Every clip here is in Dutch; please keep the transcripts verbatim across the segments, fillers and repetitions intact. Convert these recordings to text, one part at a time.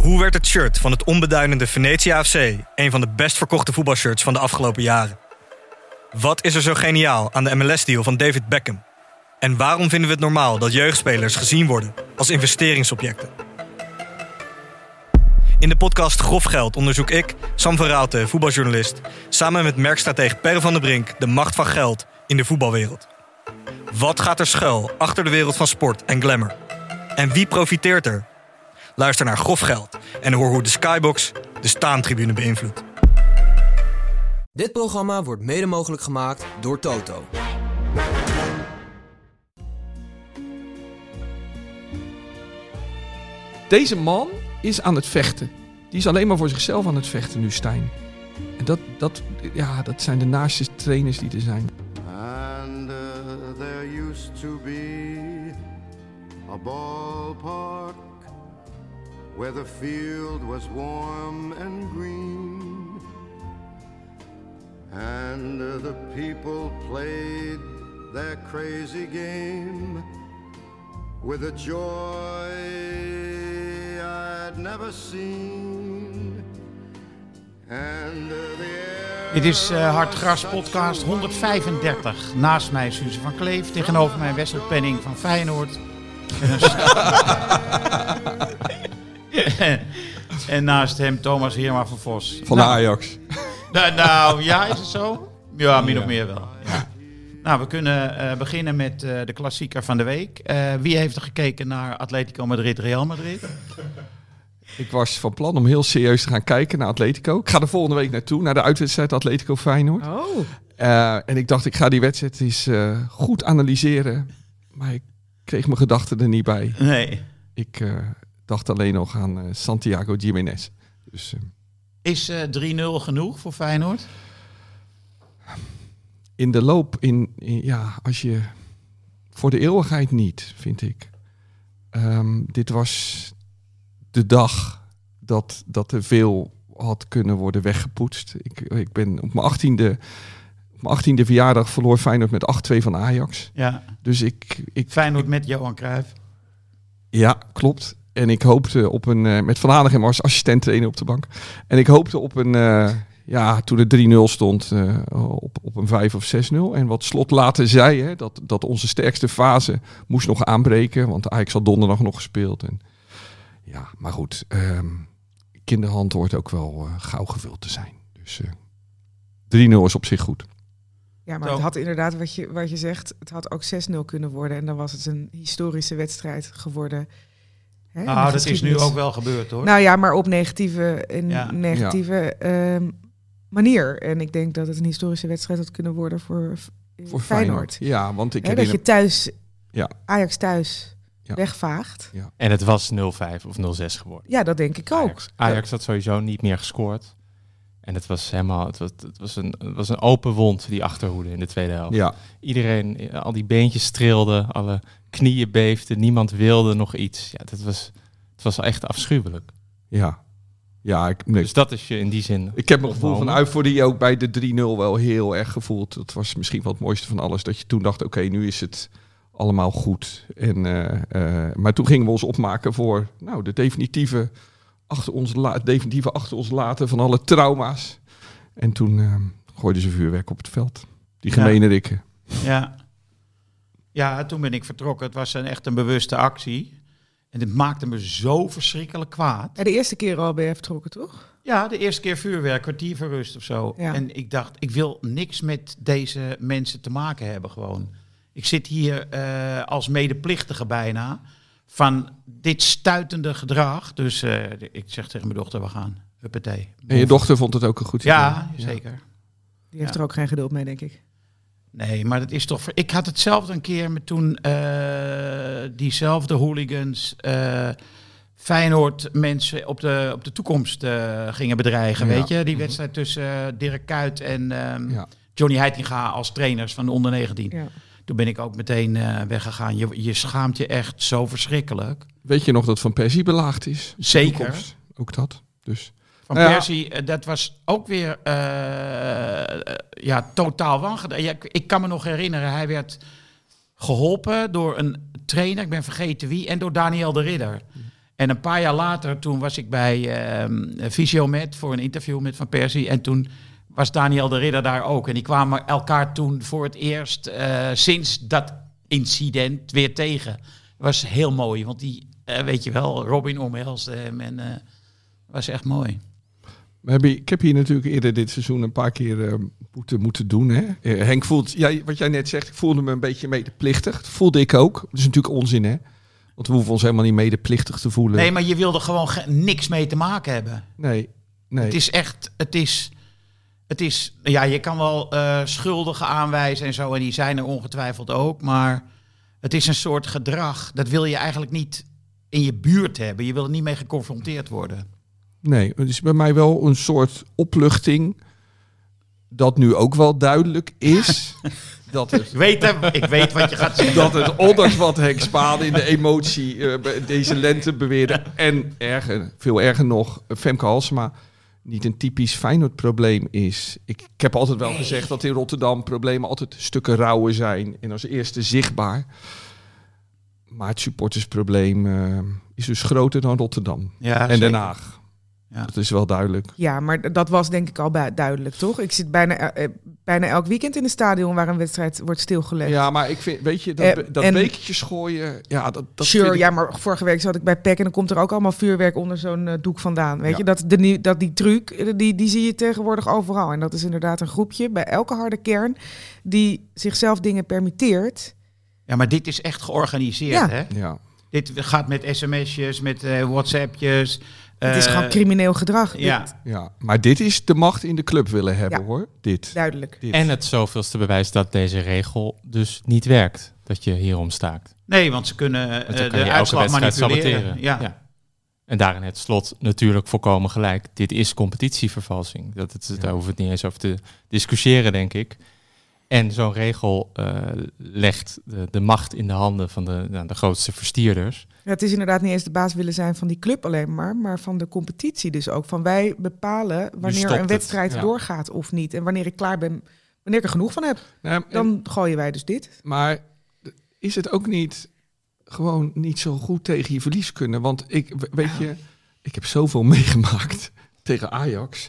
Hoe werd het shirt van het onbeduidende Venetia F C een van de best verkochte voetbalshirts van de afgelopen jaren? Wat is er zo geniaal aan de M L S-deal van David Beckham? En waarom vinden we het normaal dat jeugdspelers gezien worden als investeringsobjecten? In de podcast Grof Geld onderzoek ik, Sam van Raalte, voetbaljournalist, samen met merkstratege Per van der Brink de macht van geld in de voetbalwereld. Wat gaat er schuil achter de wereld van sport en glamour? En wie profiteert er? Luister naar Grof Geld en hoor hoe de Skybox de staantribune beïnvloedt. Dit programma wordt mede mogelijk gemaakt door Toto. Deze man is aan het vechten. Die is alleen maar voor zichzelf aan het vechten nu, Stijn. En dat, dat, ja, dat zijn de naaste trainers die er zijn. And uh, there used to be a ballpark where the field was warm and green, and uh, the people played their crazy game with a joy I'd never seen. And uh, the Dit is uh, Hartgras podcast honderdvijfendertig. Naast mij Suze van Kleef, tegenover mij Wessel Penning van Feyenoord. En, een en naast hem Thomas Heerma van Vos. Van nou, de Ajax. Nou, nou, ja, is het zo? Ja, min ja. of meer wel. Ja. Nou, we kunnen uh, beginnen met uh, de klassieker van de week. Uh, wie heeft er gekeken naar Atletico Madrid, Real Madrid? Ik was van plan om heel serieus te gaan kijken naar Atletico. Ik ga er volgende week naartoe, naar de uitwedstrijd Atletico Feyenoord. Oh. Uh, en ik dacht, ik ga die wedstrijd eens uh, goed analyseren. Maar ik kreeg mijn gedachten er niet bij. Nee. Ik uh, dacht alleen nog aan uh, Santiago Giménez. Dus, uh, Is uh, drie nul genoeg voor Feyenoord? in de loop, in, in, ja, als je voor de eeuwigheid niet, vind ik. Um, dit was de dag dat, dat er veel had kunnen worden weggepoetst. Ik, ik ben op mijn achttiende, op mijn achttiende verjaardag verloor Feyenoord met acht twee van Ajax. Ja. Dus ik, ik Feyenoord met Johan Cruijff. Ja, klopt. En ik hoopte op een uh, met Van Hanegem als assistent trainer op de bank. En ik hoopte op een uh, ja, toen het drie nul stond, uh, op, op een vijf of zes nul. En wat Slot later zei, hè, dat, dat onze sterkste fase moest nog aanbreken. Want Ajax had donderdag nog gespeeld. En, ja, maar goed. Um, kinderhand hoort ook wel uh, gauw gevuld te zijn. Dus uh, drie nul is op zich goed. Ja, maar Zo. het had inderdaad, wat je, wat je zegt, het had ook zes nul kunnen worden. En dan was het een historische wedstrijd geworden. Hè, in de Ah, dat is nu geschiedenis. ook wel gebeurd, hoor. Nou ja, maar op negatieve, in Ja. negatieve um, manier. En ik denk dat het een historische wedstrijd had kunnen worden voor, Voor Feyenoord. Feyenoord. Ja, want ik Hè, dat herinner... je thuis, Ja. Ajax thuis, Ja. wegvaagt. Ja. En het was nul vijf of nul zes geworden. Ja, dat denk ik ook. Ajax, Ajax had sowieso niet meer gescoord. En het was helemaal, het was, het was, een, het was een open wond, die achterhoede in de tweede helft. Ja. Iedereen, al die beentjes trilden, alle knieën beefden, niemand wilde nog iets. Ja, dat was, het was echt afschuwelijk. Ja. Ja, ik, nee. Dus dat is je in die zin. Ik heb een gevoel van ontnomen. euforie ook bij de drie nul wel heel erg gevoeld. Dat was misschien wel het mooiste van alles. Dat je toen dacht, oké, okay, nu is het allemaal goed. En, uh, uh, maar toen gingen we ons opmaken voor nou, de definitieve achter ons, la- definitieve achter ons laten van alle trauma's. En toen uh, gooiden ze vuurwerk op het veld. Die gemene rikken. Ja. Ja, toen ben ik vertrokken. Het was een, echt een bewuste actie. En het maakte me zo verschrikkelijk kwaad. Ja, de eerste keer al ben je vertrokken, toch? Ja, de eerste keer vuurwerk, kwartier van rust of zo. Ja. En ik dacht, ik wil niks met deze mensen te maken hebben gewoon. Ik zit hier uh, als medeplichtige bijna van dit stuitende gedrag. Dus uh, ik zeg tegen mijn dochter, we gaan. Huppatee. En je dochter vond het ook een goed idee. Ja, zeker. Die heeft Ja. er ook geen geduld mee, denk ik. Nee, maar dat is toch... Ik had hetzelfde een keer met toen uh, diezelfde hooligans uh, Feyenoord mensen op de, op de toekomst uh, gingen bedreigen, Ja. weet je? Die wedstrijd tussen uh, Dirk Kuyt en um, Ja. Johnny Heitinga als trainers van de onder negentien. Ja. Toen ben ik ook meteen uh, weggegaan. Je, je schaamt je echt zo verschrikkelijk. Weet je nog dat Van Persie belaagd is? Zeker. Toekomst. Ook dat. Dus. Van Nou ja. Persie, uh, dat was ook weer uh, uh, ja, totaal wangedaan. Ja, ik, ik kan me nog herinneren, hij werd geholpen door een trainer, ik ben vergeten wie, en door Daniel de Ridder. En een paar jaar later, toen was ik bij uh, Fysiomet voor een interview met Van Persie. En toen was Daniel de Ridder daar ook. En die kwamen elkaar toen voor het eerst uh, sinds dat incident weer tegen. Dat was heel mooi, want die, uh, weet je wel, Robin omhelsde hem en uh, was echt mooi. We hebben, ik heb hier natuurlijk eerder dit seizoen een paar keer uh, moeten, moeten doen. Hè? Uh, Henk voelt, ja, wat jij net zegt, ik voelde me een beetje medeplichtig. Dat voelde ik ook. Dat is natuurlijk onzin, hè? Want we hoeven ons helemaal niet medeplichtig te voelen. Nee, maar je wilde gewoon ge- niks mee te maken hebben. Nee, nee. Het is echt, het is, het is, ja, je kan wel uh, schuldigen aanwijzen en zo, en die zijn er ongetwijfeld ook, maar het is een soort gedrag, dat wil je eigenlijk niet in je buurt hebben. Je wil er niet mee geconfronteerd worden. Nee, het is bij mij wel een soort opluchting dat nu ook wel duidelijk is dat het... Ik weet, hem, ik weet wat je gaat zeggen. Dat het, ondanks wat Henk Spade in de emotie uh, deze lente beweerde, en erger, veel erger nog, Femke Halsema, niet een typisch Feyenoord-probleem is. Ik, ik heb altijd wel gezegd dat in Rotterdam problemen altijd stukken rauwer zijn en als eerste zichtbaar. Maar het supportersprobleem uh, is dus groter dan Rotterdam Ja, en zeker. Den Haag. Ja. Dat is wel duidelijk. Ja, maar dat was denk ik al bu- duidelijk, toch? Ik zit bijna, eh, bijna elk weekend in een stadion waar een wedstrijd wordt stilgelegd. Ja, maar ik vind, weet je, dat, Eh, dat en- bekertjes gooien, ja, dat, dat sure, vind ik- ja, maar vorige week zat ik bij P E C en dan komt er ook allemaal vuurwerk onder zo'n uh, doek vandaan. Weet Ja. je, dat, de, nie- dat die truc, eh, die, die zie je tegenwoordig overal. En dat is inderdaad een groepje bij elke harde kern die zichzelf dingen permitteert. Ja, maar dit is echt georganiseerd, Ja. hè? Ja. Dit gaat met sms'jes, met uh, WhatsAppjes. Het is uh, gewoon crimineel gedrag. Ja. Dit- Ja, maar dit is de macht in de club willen hebben, Ja. hoor. Dit. duidelijk. dit. En het zoveelste bewijs dat deze regel dus niet werkt. Dat je hierom staakt. Nee, want ze kunnen uh, Want dan de kan je elke uitslag wedstrijd manipuleren. saboteren. Ja. Ja. En daarin het slot natuurlijk volkomen gelijk. Dit is competitievervalsing. Dat het, Ja. Daar hoeven we het niet eens over te discussiëren, denk ik. En zo'n regel uh, legt de, de macht in de handen van de, nou, de grootste verstierders. Ja, het is inderdaad niet eens de baas willen zijn van die club alleen maar, maar van de competitie dus ook. Van wij bepalen wanneer stopt een het. wedstrijd Ja. doorgaat of niet. En wanneer ik klaar ben, wanneer ik er genoeg van heb, Nou, en- dan gooien wij dus dit. Maar is het ook niet gewoon niet zo goed tegen je verlies kunnen? Want ik, weet je, ik heb zoveel meegemaakt tegen Ajax.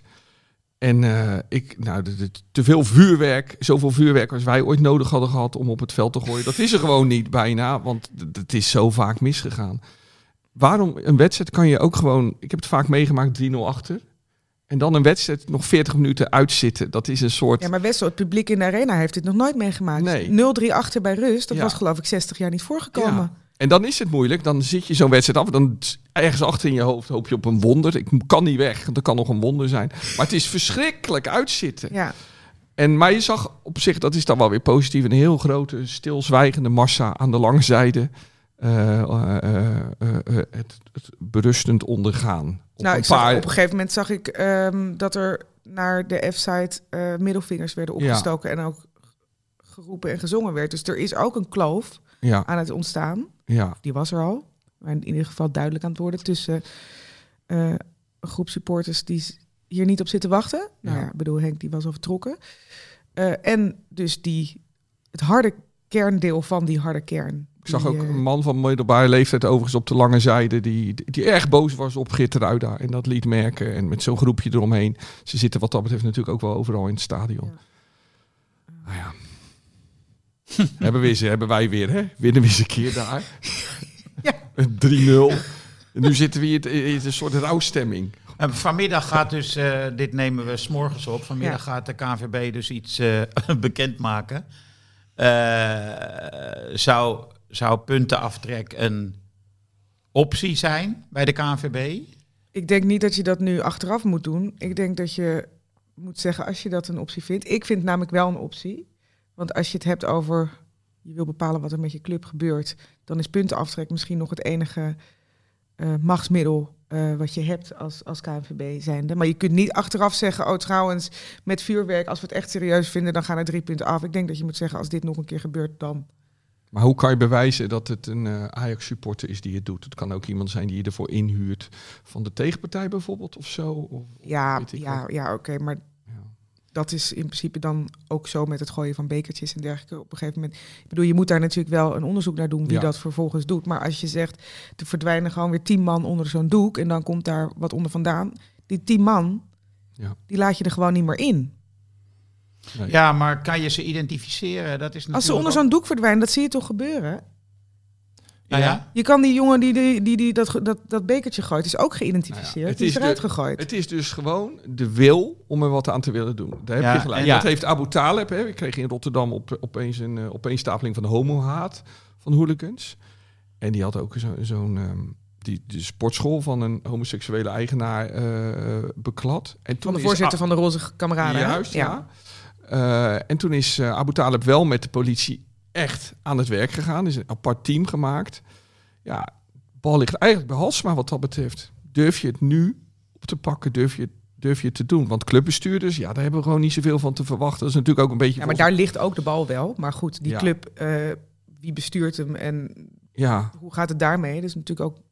En uh, ik, nou, de, de, te veel vuurwerk, zoveel vuurwerk als wij ooit nodig hadden gehad om op het veld te gooien. Dat is er gewoon niet bijna, want d- het is zo vaak misgegaan. Waarom een wedstrijd kan je ook gewoon, ik heb het vaak meegemaakt, drie nul achter. En dan een wedstrijd nog veertig minuten uitzitten. Dat is een soort... Ja, maar Wessel, het publiek in de arena heeft dit nog nooit meegemaakt. Nee. nul drie achter bij rust, dat Ja. was geloof ik zestig jaar niet voorgekomen. Ja. En dan is het moeilijk. Dan zit je zo'n wedstrijd af. Dan ergens achter in je hoofd hoop je op een wonder. Ik kan niet weg, want er kan nog een wonder zijn. Maar het is verschrikkelijk uitzitten. Ja. En, maar je zag op zich, dat is dan wel weer positief, een heel grote stilzwijgende massa aan de lange zijde. Uh, uh, uh, uh, uh, het, het berustend ondergaan. Op Nou, een ik zag, paar... op een gegeven moment zag ik um, dat er naar de F-site uh, middelvingers werden opgestoken en ook geroepen en gezongen werd. Dus er is ook een kloof ja. aan het ontstaan. Ja. Die was er al. Maar in ieder geval duidelijk aan het worden tussen uh, een groep supporters die hier niet op zitten wachten. Ja. Nou ja, ik bedoel, Henk die was al vertrokken. Uh, en dus die, het harde kerndeel van die harde kern. Ik zag die, ook uh, een man van middelbare leeftijd overigens op de lange zijde die, die erg boos was op Geertruida en dat liet merken. En met zo'n groepje eromheen. Ze zitten wat dat betreft natuurlijk ook wel overal in het stadion. Ja. Nou ja. hebben, we, hebben wij weer, hè? Winnen we eens een keer daar. Ja. drie nul. En nu zitten we hier in een soort rouwstemming. En vanmiddag gaat dus, uh, dit nemen we 's morgens op, vanmiddag ja. gaat de K N V B dus iets uh, bekendmaken. Uh, zou, zou puntenaftrek een optie zijn bij de K N V B? Ik denk niet dat je dat nu achteraf moet doen. Ik denk dat je moet zeggen als je dat een optie vindt. Ik vind het namelijk wel een optie. Want als je het hebt over, je wil bepalen wat er met je club gebeurt, dan is puntenaftrek misschien nog het enige uh, machtsmiddel uh, wat je hebt als, als K N V B zijnde. Maar je kunt niet achteraf zeggen, oh trouwens, met vuurwerk, als we het echt serieus vinden, dan gaan er drie punten af. Ik denk dat je moet zeggen, als dit nog een keer gebeurt, dan... Maar hoe kan je bewijzen dat het een uh, Ajax-supporter is die het doet? Het kan ook iemand zijn die je ervoor inhuurt van de tegenpartij bijvoorbeeld of zo. Of, ja, weet ik ja, wat. ja, oké, okay, maar... Ja. dat is in principe dan ook zo met het gooien van bekertjes en dergelijke. Op een gegeven moment, ik bedoel, je moet daar natuurlijk wel een onderzoek naar doen wie Ja. dat vervolgens doet. Maar als je zegt, er verdwijnen gewoon weer tien man onder zo'n doek en dan komt daar wat onder vandaan. Die tien man, Ja. die laat je er gewoon niet meer in. Nee. Ja, maar kan je ze identificeren? Dat is natuurlijk Als ze onder zo'n doek verdwijnen, dat zie je toch gebeuren? Nou ja. Je kan die jongen die, die, die, die dat, dat, dat bekertje gooit, is ook geïdentificeerd. Nou ja, het die is is eruit de- gegooid. Het is dus gewoon de wil om er wat aan te willen doen. Daar heb Ja, je gelijk. en- Dat ja. heeft Abu Taleb. Hè. Ik kreeg in Rotterdam op, opeens een uh, opeenstapeling van de homohaat van hooligans. En die had ook zo, zo'n ehm, die, de sportschool van een homoseksuele eigenaar uh, beklad. En toen Van de is voorzitter A- van de Roze Kameraden. hè? Juist, ja. Uh, en toen is uh, Abu Taleb wel met de politie echt aan het werk gegaan. Er is een apart team gemaakt. Ja, de bal ligt eigenlijk bij Halsema wat dat betreft. Durf je het nu op te pakken? Durf je, durf je het te doen? Want clubbestuurders, ja, daar hebben we gewoon niet zoveel van te verwachten. Dat is natuurlijk ook een beetje... Ja, maar daar ligt ook de bal wel. Maar goed, die Ja. club, uh, wie bestuurt hem en Ja, hoe gaat het daarmee? Dat is natuurlijk ook...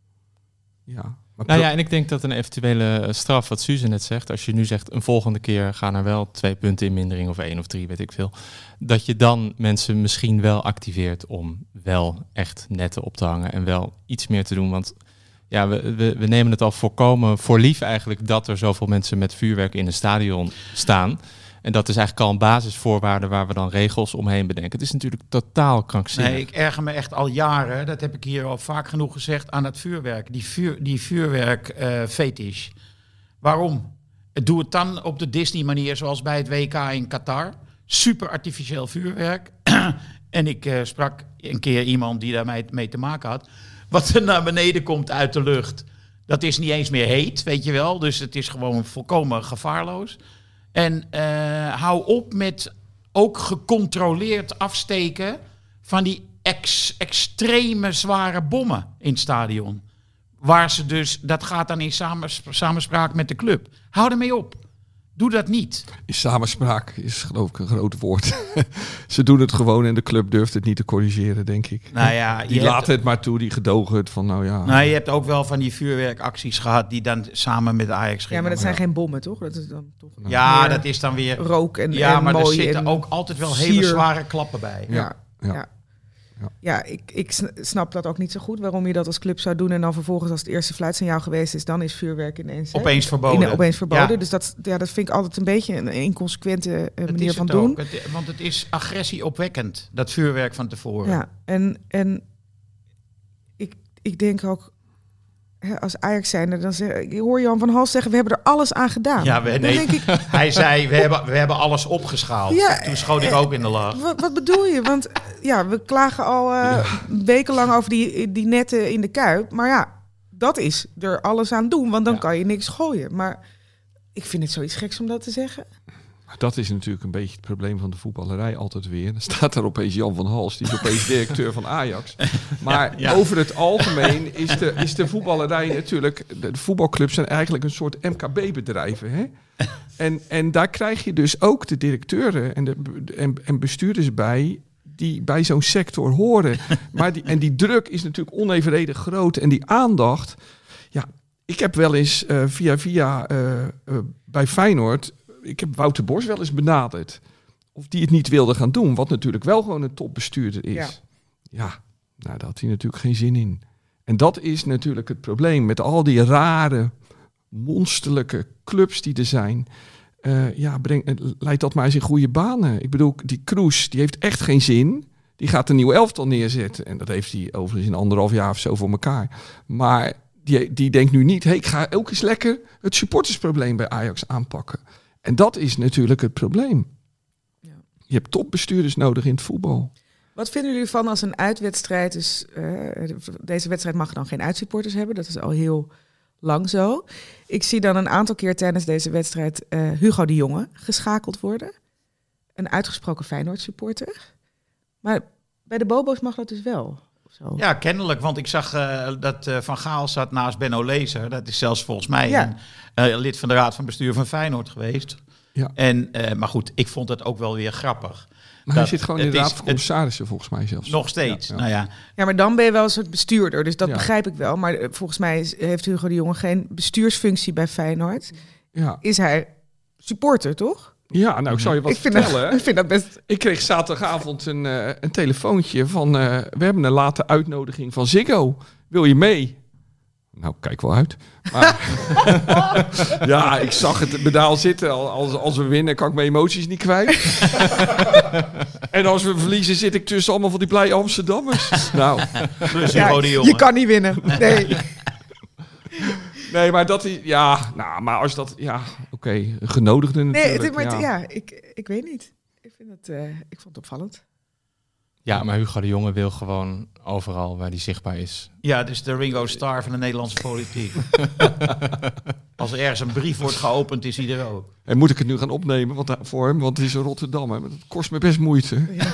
ja. Maar Nou ja, en ik denk dat een eventuele straf, wat Suze net zegt, als je nu zegt een volgende keer gaan er wel twee punten in mindering of één of drie, weet ik veel, dat je dan mensen misschien wel activeert om wel echt netten op te hangen en wel iets meer te doen. Want ja, we, we, we nemen het al voorkomen voor lief eigenlijk dat er zoveel mensen met vuurwerk in een stadion staan. En dat is eigenlijk al een basisvoorwaarde waar we dan regels omheen bedenken. Het is natuurlijk totaal krankzinnig. Nee, ik erger me echt al jaren, dat heb ik hier al vaak genoeg gezegd, aan het vuurwerk. Die, vuur, die vuurwerk-fetish. Waarom? Doe het dan op de Disney-manier zoals bij het W K in Qatar. Super artificieel vuurwerk. En ik uh, sprak een keer iemand die daarmee mee te maken had. Wat er naar beneden komt uit de lucht, dat is niet eens meer heet, weet je wel. Dus het is gewoon volkomen gevaarloos. En uh, hou op met ook gecontroleerd afsteken van die ex, extreme zware bommen in het stadion. Waar ze dus, dat gaat dan in samens, samenspraak met de club. Hou ermee op. Doe dat niet. in samenspraak is geloof ik een groot woord. Ze doen het gewoon en de club durft het niet te corrigeren, denk ik. Nou ja, Die je laten hebt, het maar toe, die gedogen het van nou ja. nou, je hebt ook wel van die vuurwerkacties gehad die dan samen met de Ajax gingen. Ja, maar dat zijn geen bommen, toch? Dat is dan toch Ja, meer dat is dan weer... rook en, Ja, en maar er mooi zitten en ook altijd wel hele sier. zware klappen bij. Ja, Ja. ja. Ja. ja. ik, ik sn- snap dat ook niet zo goed. Waarom je dat als club zou doen en dan vervolgens als het eerste fluitsignaal geweest is, dan is vuurwerk ineens hè, Opeens verboden. in- opeens verboden. Ja. Dus dat, ja, dat vind ik altijd een beetje een inconsequente uh, Het manier is van het doen. ook. Het, want het is agressie-opwekkend, dat vuurwerk van tevoren. Ja, en, en ik, ik denk ook, hè, als Ajax zijnde, dan zeg, ik hoor Jan van Hals zeggen, we hebben er alles aan gedaan. Ja, we, Dan nee, denk ik, hij zei, we hebben, we hebben alles opgeschaald. Ja, Toen schoot ik ook in de lach. wat, wat bedoel je? Want eh, ja, we klagen al uh, wekenlang over die, die netten in de Kuip. Maar ja, dat is er alles aan doen, want dan Ja. kan je niks gooien. Maar ik vind het zoiets geks om dat te zeggen. Dat is natuurlijk een beetje het probleem van de voetballerij altijd weer. Dan staat daar opeens Jan van Hals, die is opeens directeur van Ajax. Maar Ja, ja. over het algemeen is de, is de voetballerij natuurlijk... De, de voetbalclubs zijn eigenlijk een soort M K B-bedrijven. Hè? En, en daar krijg je dus ook de directeuren en, de, en, en bestuurders bij... die bij zo'n sector horen. Maar die, en die druk is natuurlijk onevenredig groot. En die aandacht... Ja, ik heb wel eens uh, via via uh, uh, bij Feyenoord... Ik heb Wouter Bos wel eens benaderd. Of die het niet wilde gaan doen. Wat natuurlijk wel gewoon een topbestuurder is. Ja. Ja, nou, daar had hij natuurlijk geen zin in. En dat is natuurlijk het probleem. Met al die rare, monsterlijke clubs die er zijn. Uh, ja, breng, leid dat maar eens in goede banen. Ik bedoel, die Kroes, die heeft echt geen zin. Die gaat een nieuw elftal neerzetten. En dat heeft hij overigens in anderhalf jaar of zo voor elkaar. Maar die, die denkt nu niet... Hey, ik ga ook eens lekker het supportersprobleem bij Ajax aanpakken. En dat is natuurlijk het probleem. Ja. Je hebt topbestuurders nodig in het voetbal. Wat vinden jullie van als een uitwedstrijd... Dus, uh, deze wedstrijd mag dan geen uitsupporters hebben. Dat is al heel lang zo. Ik zie dan een aantal keer tijdens deze wedstrijd... Uh, Hugo de Jonge geschakeld worden. Een uitgesproken Feyenoord supporter. Maar bij de Bobo's mag dat dus wel. Of zo. Ja, kennelijk. Want ik zag uh, dat uh, Van Gaal zat naast Benno Lezer. Dat is zelfs volgens mij Ja. een uh, lid van de Raad van Bestuur van Feyenoord geweest. Ja. En, uh, maar goed, ik vond het ook wel weer grappig. Maar Dat hij zit gewoon in het de is- raad van commissarissen volgens mij zelfs. Nog steeds. Ja, ja. Nou ja, Ja, maar dan ben je wel een soort bestuurder. Dus dat Ja. begrijp ik wel. Maar uh, volgens mij is, heeft Hugo de Jonge geen bestuursfunctie bij Feyenoord. Ja. Is hij supporter, toch? Ja, nou, ik zal je wat ik, vind vertellen. dat, hè. ik vind dat best... Ik kreeg zaterdagavond een, uh, een telefoontje van... Uh, we hebben een late uitnodiging van Ziggo. Wil je mee? Nou, kijk wel uit. Maar ja, ik zag het medaal zitten. Als, als we winnen, kan ik mijn emoties niet kwijt. En als we verliezen, zit ik tussen allemaal van die blije Amsterdammers. Nou, Dus Ja, Hugo de Jonge. je kan niet winnen. Nee. nee, maar dat is... Ja, nou, maar als dat... Ja, oké, okay, genodigde Nee, natuurlijk. het, maar ja. het- ja, ik, ik weet niet. Ik, vind het, uh, ik vond het opvallend. Ja, maar Hugo de Jonge wil gewoon overal waar hij zichtbaar is. Ja, het is de Ringo Starr van de Nederlandse politiek. Als er ergens een brief wordt geopend, is hij er ook. En moet ik het nu gaan opnemen want, voor hem? Want het is een Rotterdammer. Dat kost me best moeite. Ja.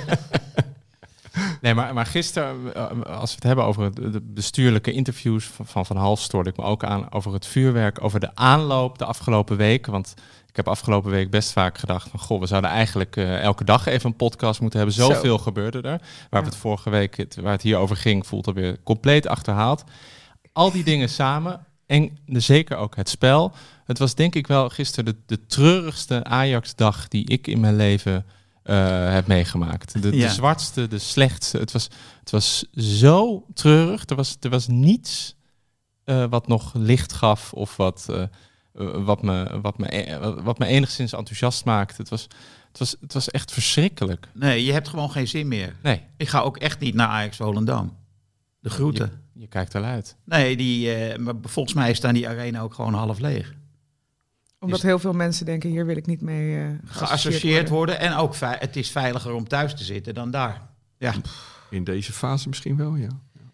Nee, maar, maar gisteren, als we het hebben over de bestuurlijke interviews van Van, van Hal, stoorde ik me ook aan over het vuurwerk, over de aanloop de afgelopen week. Want ik heb afgelopen week best vaak gedacht van, goh, we zouden eigenlijk uh, elke dag even een podcast moeten hebben. Zoveel Zo. gebeurde er. Waar Ja. we het vorige week, het, waar het hier over ging, voelt alweer compleet achterhaald. Al die dingen samen en de, zeker ook het spel. Het was denk ik wel gisteren de, de treurigste Ajax-dag die ik in mijn leven uh, heb meegemaakt. De, Ja. de zwartste, de slechtste. Het was, het was zo treurig. Er was, er was niets uh, wat nog licht gaf of wat, uh, uh, wat, me, wat, me, uh, wat me enigszins enthousiast maakte. Het was, het was, het was echt verschrikkelijk. Nee, je hebt gewoon geen zin meer. Nee, Ik ga ook echt niet naar Ajax Volendam. De groeten. je, je kijkt wel uit. Nee, die, uh, maar volgens mij staan die arena ook gewoon half leeg. Omdat Is- heel veel mensen denken, hier wil ik niet mee uh, Geassocieerd worden. En ook ve- het is veiliger om thuis te zitten dan daar. Ja, In deze fase misschien wel, ja.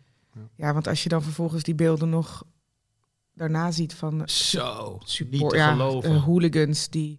Ja, want als je dan vervolgens die beelden nog daarna ziet van zo. Niet support, te ja, geloven. uh, hooligans die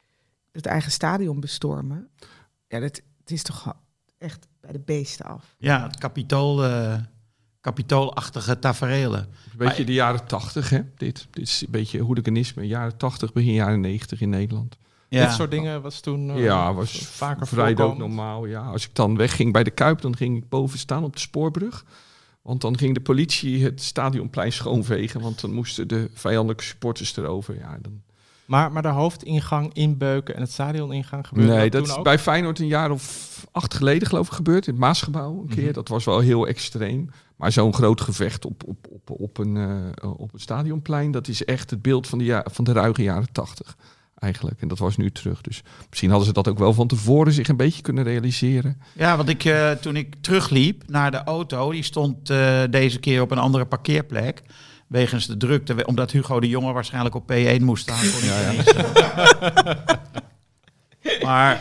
het eigen stadion bestormen. Ja, dat, het is toch echt bij de beesten af. Ja, het kapitool, uh, kapitoolachtige taferelen. Een beetje Maar- de jaren tachtig, hè? Dit, dit is een beetje hooliganisme. Jaren tachtig, begin jaren negentig in Nederland. Ja. Dit soort dingen was toen uh, ja, was vaker vrij ook voorkomend. normaal. Ja. Als ik dan wegging bij de Kuip, dan ging ik boven staan op de spoorbrug. Want dan ging de politie het stadionplein schoonvegen. Want dan moesten de vijandelijke supporters erover. Ja, dan... Maar, maar de hoofdingang inbeuken en het stadioningang gebeurde Nee, dat dat toen is ook? bij Feyenoord een jaar of acht geleden geloof ik gebeurd. In het Maasgebouw een keer. Mhm. Dat was wel heel extreem. Maar zo'n groot gevecht op, op, op, op, een, uh, op een stadionplein... dat is echt het beeld van de, ja- van de ruige jaren tachtig eigenlijk. En dat was nu terug. Dus misschien hadden ze dat ook wel van tevoren zich een beetje kunnen realiseren. Ja, want ik, uh, toen ik terugliep naar de auto, die stond uh, deze keer op een andere parkeerplek. Wegens de drukte, omdat Hugo de Jonge waarschijnlijk op P één moest staan. Kon Ja, ja. ja. Maar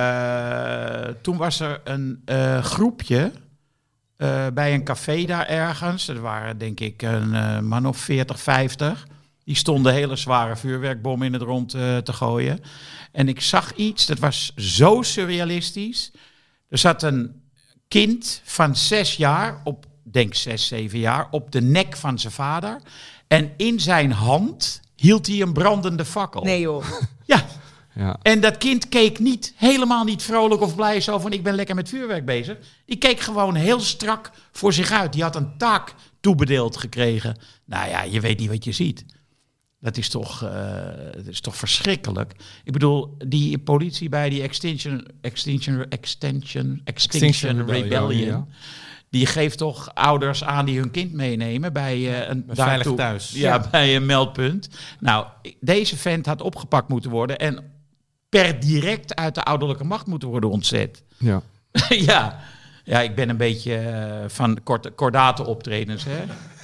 uh, toen was er een uh, groepje uh, bij een café daar ergens. Er waren denk ik een uh, man of veertig, vijftig. Die stonden hele zware vuurwerkbom in het rond uh, te gooien. En ik zag iets, dat was zo surrealistisch. Er zat een kind van zes jaar, op, denk zes, zeven jaar, op de nek van zijn vader. En in zijn hand hield hij een brandende fakkel. Nee joh. Ja, Ja. en dat kind keek niet, helemaal niet vrolijk of blij zo van ik ben lekker met vuurwerk bezig. Die keek gewoon heel strak voor zich uit. Die had een taak toebedeeld gekregen. Nou ja, je weet niet wat je ziet. Dat is toch, uh, dat is toch verschrikkelijk. Ik bedoel, die politie bij die Extinction, Extinction, Extinction, Extinction, Extinction Rebellion, Rebellion, ja. die geeft toch ouders aan die hun kind meenemen bij uh, een Bij Veilig daartoe- Thuis. Ja, Ja. bij een meldpunt. Nou, deze vent had opgepakt moeten worden en per direct uit de ouderlijke macht moeten worden ontzet. Ja. ja. ja, ik ben een beetje uh, van kort, kordate optredens, hè.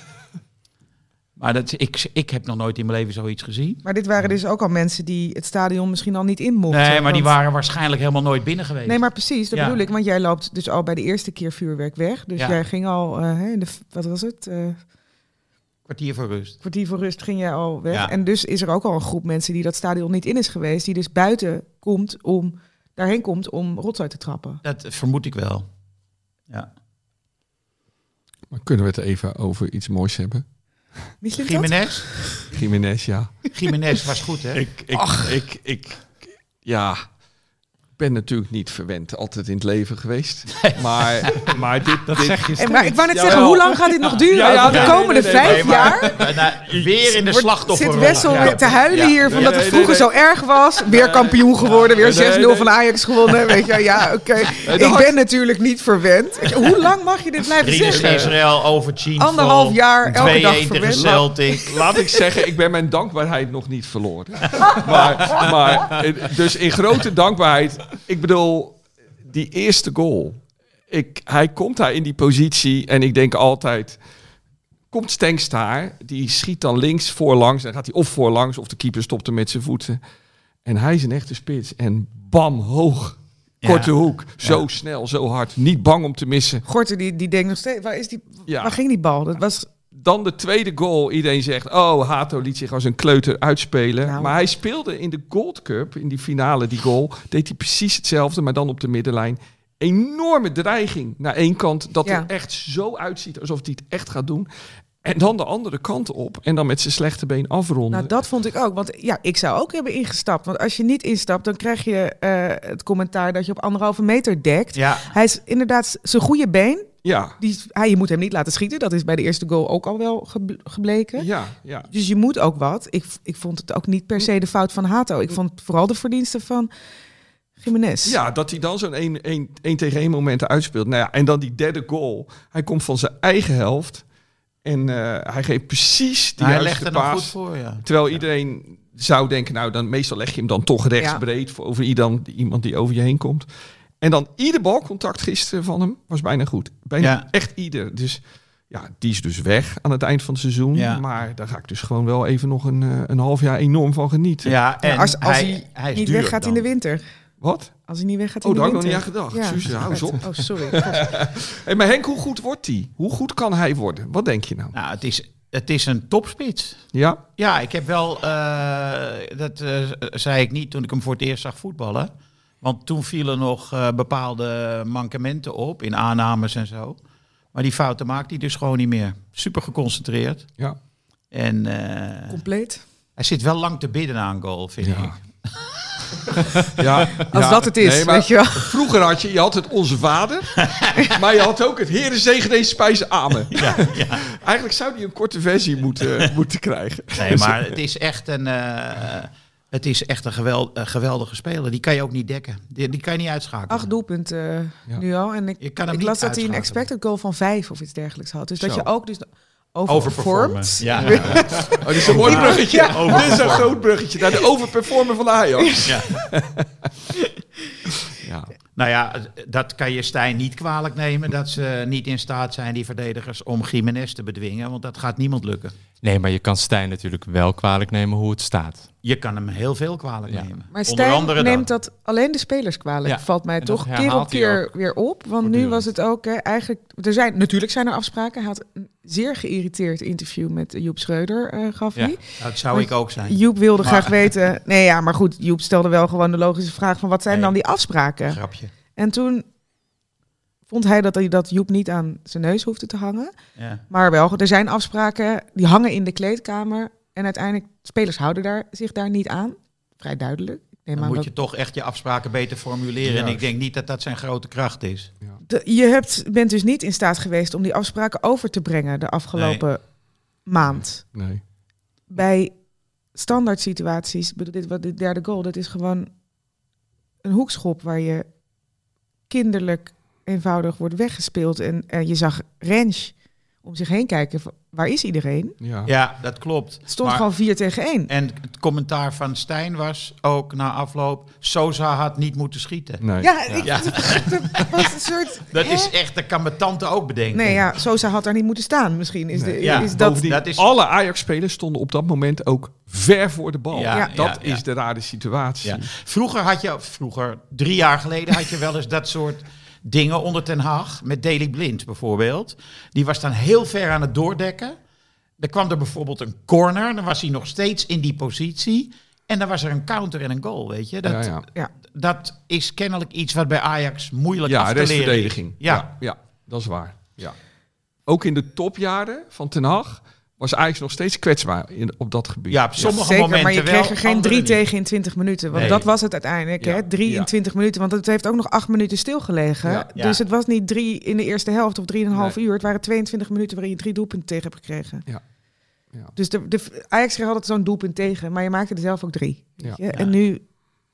Maar dat, ik, ik heb nog nooit in mijn leven zoiets gezien. Maar dit waren dus ook al mensen die het stadion misschien al niet in mochten. Nee, maar die want- waren waarschijnlijk helemaal nooit binnen geweest. Nee, maar precies, dat Ja. bedoel ik. Want jij loopt dus al bij de eerste keer vuurwerk weg. Dus Ja. jij ging al, uh, hè, in de, wat was het? Uh, Kwartier voor rust. kwartier voor rust ging jij al weg. Ja. En dus is er ook al een groep mensen die dat stadion niet in is geweest. Die dus buiten komt om, daarheen komt om rotzooi te trappen. Dat vermoed ik wel. Ja. Maar kunnen we het even over iets moois hebben? Wie slimt dat? Gimenez? Gimenez, ja. Gimenez was goed, hè? Ik, ik, ik, ik, ja. ben natuurlijk niet verwend, altijd in het leven geweest. Maar, maar dit... Dat dit zeg je En, maar ik wou net Ja, zeggen, wel. hoe lang gaat dit nog duren? Ja, ja, de nee, komende nee, nee, vijf Nee, maar- jaar Nou, weer in de wordt- slachtofferrol. zit Wessel Ja. weer te huilen Ja. hier, van Ja, dat het nee, vroeger nee, zo erg was. Weer kampioen geworden, weer Nee, zes nul nee. van Ajax gewonnen. Weet je, ja, oké. de Ik hart- ben natuurlijk niet verwend. Weet je, hoe lang mag je dit blijven Rieders zeggen? Israël over Chin. Anderhalf jaar, elke dag twee-een tegen verwend. Celtic. Laat ik zeggen, ik ben mijn dankbaarheid nog niet verloren. maar, maar, eh, dus in grote dankbaarheid, ik bedoel, die eerste goal. Ik, hij komt daar in die positie en ik denk altijd, komt Stenks daar, die schiet dan links voorlangs, dan gaat hij of voorlangs of de keeper stopt hem met zijn voeten. En hij is een echte spits en bam, hoog, korte Ja. hoek, zo Ja. snel, zo hard, niet bang om te missen. Gorter, die, die denkt nog steeds, waar, is die, Ja. waar ging die bal? Dat was, Dan de tweede goal. Iedereen zegt, oh, Hato liet zich als een kleuter uitspelen. Nou. Maar hij speelde in de Gold Cup, in die finale, die goal. Deed hij precies hetzelfde, maar dan op de middenlijn. Enorme dreiging naar één kant. Dat Ja. er echt zo uitziet alsof hij het echt gaat doen. En dan de andere kant op. En dan met zijn slechte been afronden. nou, dat vond ik ook. Want ja, ik zou ook hebben ingestapt. Want als je niet instapt, dan krijg je eh, het commentaar dat je op anderhalve meter dekt. Ja. Hij is inderdaad zijn goede been. Ja, Die, hij, je moet hem niet laten schieten. Dat is bij de eerste goal ook al wel ge- gebleken. ja, ja. Dus je moet ook wat. Ik, ik vond het ook niet per se de fout van Hato. Ik vond vooral de verdiensten van Gimenez. Ja, dat hij dan zo'n één, één, één tegen één momenten uitspeelt. Nou ja, en dan die derde goal. Hij komt van zijn eigen helft. En uh, hij geeft precies die Hij juiste legt er nog paas. goed voor, ja. Terwijl iedereen zou denken, nou, dan meestal leg je hem dan toch rechtsbreed voor over iemand, iemand die over je heen komt. En dan ieder balcontact gisteren van hem was bijna goed. Bijna Ja. echt ieder. Dus ja, die is dus weg aan het eind van het seizoen. Ja. Maar daar ga ik dus gewoon wel even nog een, uh, een half jaar enorm van genieten. Ja, en Ja, als als hij, hij, hij is niet duur weggaat dan. in de winter. Wat? Als hij niet weggaat Oh, in de daar had ik winter. nog niet aan gedacht. Suze, hou eens op. Oh, sorry. Hey, maar Henk, hoe goed wordt hij? Hoe goed kan hij worden? Wat denk je nou? Nou, het is, het is een topspits. Ja? Ja, ik heb wel, uh, dat uh, zei ik niet toen ik hem voor het eerst zag voetballen. Want toen vielen nog uh, bepaalde mankementen op in aannames en zo. Maar die fouten maakt hij dus gewoon niet meer. Super geconcentreerd. Ja. En uh, Compleet. hij zit wel lang te bidden aan goal, vind Ja. ik. Ja, Als ja. dat het is, Nee, maar weet je wel. Vroeger had je, je had het Onze Vader, maar je had ook het Heere zegen deze spijzen amen. Ja, ja. Eigenlijk zou die een korte versie moeten, moeten krijgen. Nee, maar het is echt een, uh, het is echt een geweld, uh, geweldige speler. Die kan je ook niet dekken. Die, die kan je niet uitschakelen. Acht doelpunten uh, Ja. nu al. En ik, Je kan hem ik niet las dat hij een uitschakelen. expected goal van vijf of iets dergelijks had. Dus dat Zo. je ook dus Overperformen. overperformt. Ja. Oh, dit is een mooi bruggetje. Ja. Dit is een groot bruggetje naar de overperformer van de Ajax. Ja. Ja. Nou ja, dat kan je Stijn niet kwalijk nemen. Dat ze niet in staat zijn, die verdedigers, om Gimenez te bedwingen. Want dat gaat niemand lukken. Nee, maar je kan Stijn natuurlijk wel kwalijk nemen hoe het staat. Je kan hem heel veel kwalijk Ja. nemen. Maar Onder Stijn andere neemt dat alleen de spelers kwalijk. Ja, Valt mij en dat toch keer op herhaalt hij keer ook weer op. Want nu voortdurend. was het ook hè, eigenlijk... Er zijn, natuurlijk zijn er afspraken. Hij had een zeer geïrriteerd interview met Joep Schreuder, uh, gaf Ja. hij. Dat zou Want ik ook zijn. Joep wilde Maar- graag weten... Nee, ja, maar goed. Joep stelde wel gewoon de logische vraag van... wat zijn Nee. dan die afspraken? Grapje. En toen vond hij dat, hij dat Joep niet aan zijn neus hoefde te hangen. Ja. Maar wel, er zijn afspraken die hangen in de kleedkamer. En uiteindelijk, spelers houden daar, zich daar niet aan. Vrij duidelijk. Ik neem Dan aan moet dat je toch echt je afspraken beter formuleren. En ik denk niet dat dat zijn grote kracht is. de- je hebt, bent dus niet in staat geweest om die afspraken over te brengen de afgelopen maand. Nee. Bij standaard situaties, ik bedoel, dit wat de derde goal, dat is gewoon een hoekschop waar je kinderlijk eenvoudig wordt weggespeeld. En, en je zag Rens om zich heen kijken, van, waar is iedereen? Ja. Ja, dat klopt. Het stond Maar- gewoon vier tegen één. En het commentaar van Stijn was ook na afloop... Sosa had niet moeten schieten. Nee. Ja, ik, Ja. dat was een soort... Dat hè? is echt, dat kan mijn tante ook bedenken. Nee, ja, Sosa had daar niet moeten staan. Misschien is, de, Nee. Ja, is dat... Bovendien, dat is- alle Ajax-spelers stonden op dat moment ook ver voor de bal. Ja, Ja. Dat ja, ja. is de rare situatie. Ja. Vroeger had je, vroeger, drie jaar geleden had je wel eens dat soort dingen onder Ten Hag. Met Daley Blind bijvoorbeeld. Die was dan heel ver aan het doordekken. Dan kwam er bijvoorbeeld een corner. Dan was hij nog steeds in die positie. En dan was er een counter en een goal, weet je. Dat, Ja, ja. Ja. dat is kennelijk iets wat bij Ajax moeilijk Ja, af te leren is. restverdediging. Ja. Ja. ja, dat is waar. Ja. Ook in de topjaren van Ten Hag was Ajax nog steeds kwetsbaar in, op dat gebied. Ja, op sommige Zeker, momenten maar je kreeg wel, er geen andere drie niet. tegen in twintig minuten. Want Nee. dat was het uiteindelijk, Ja. hè? Drie Ja. in twintig minuten. Want het heeft ook nog acht minuten stilgelegen. Ja. Ja. Dus het was niet drie in de eerste helft of drie en een half Nee. uur. Het waren tweeëntwintig minuten waarin je drie doelpunten tegen hebt gekregen. Ja. Ja. Dus de, de, Ajax kreeg altijd zo'n doelpunt tegen. Maar je maakte er zelf ook drie. Weet Ja. je? Ja. En nu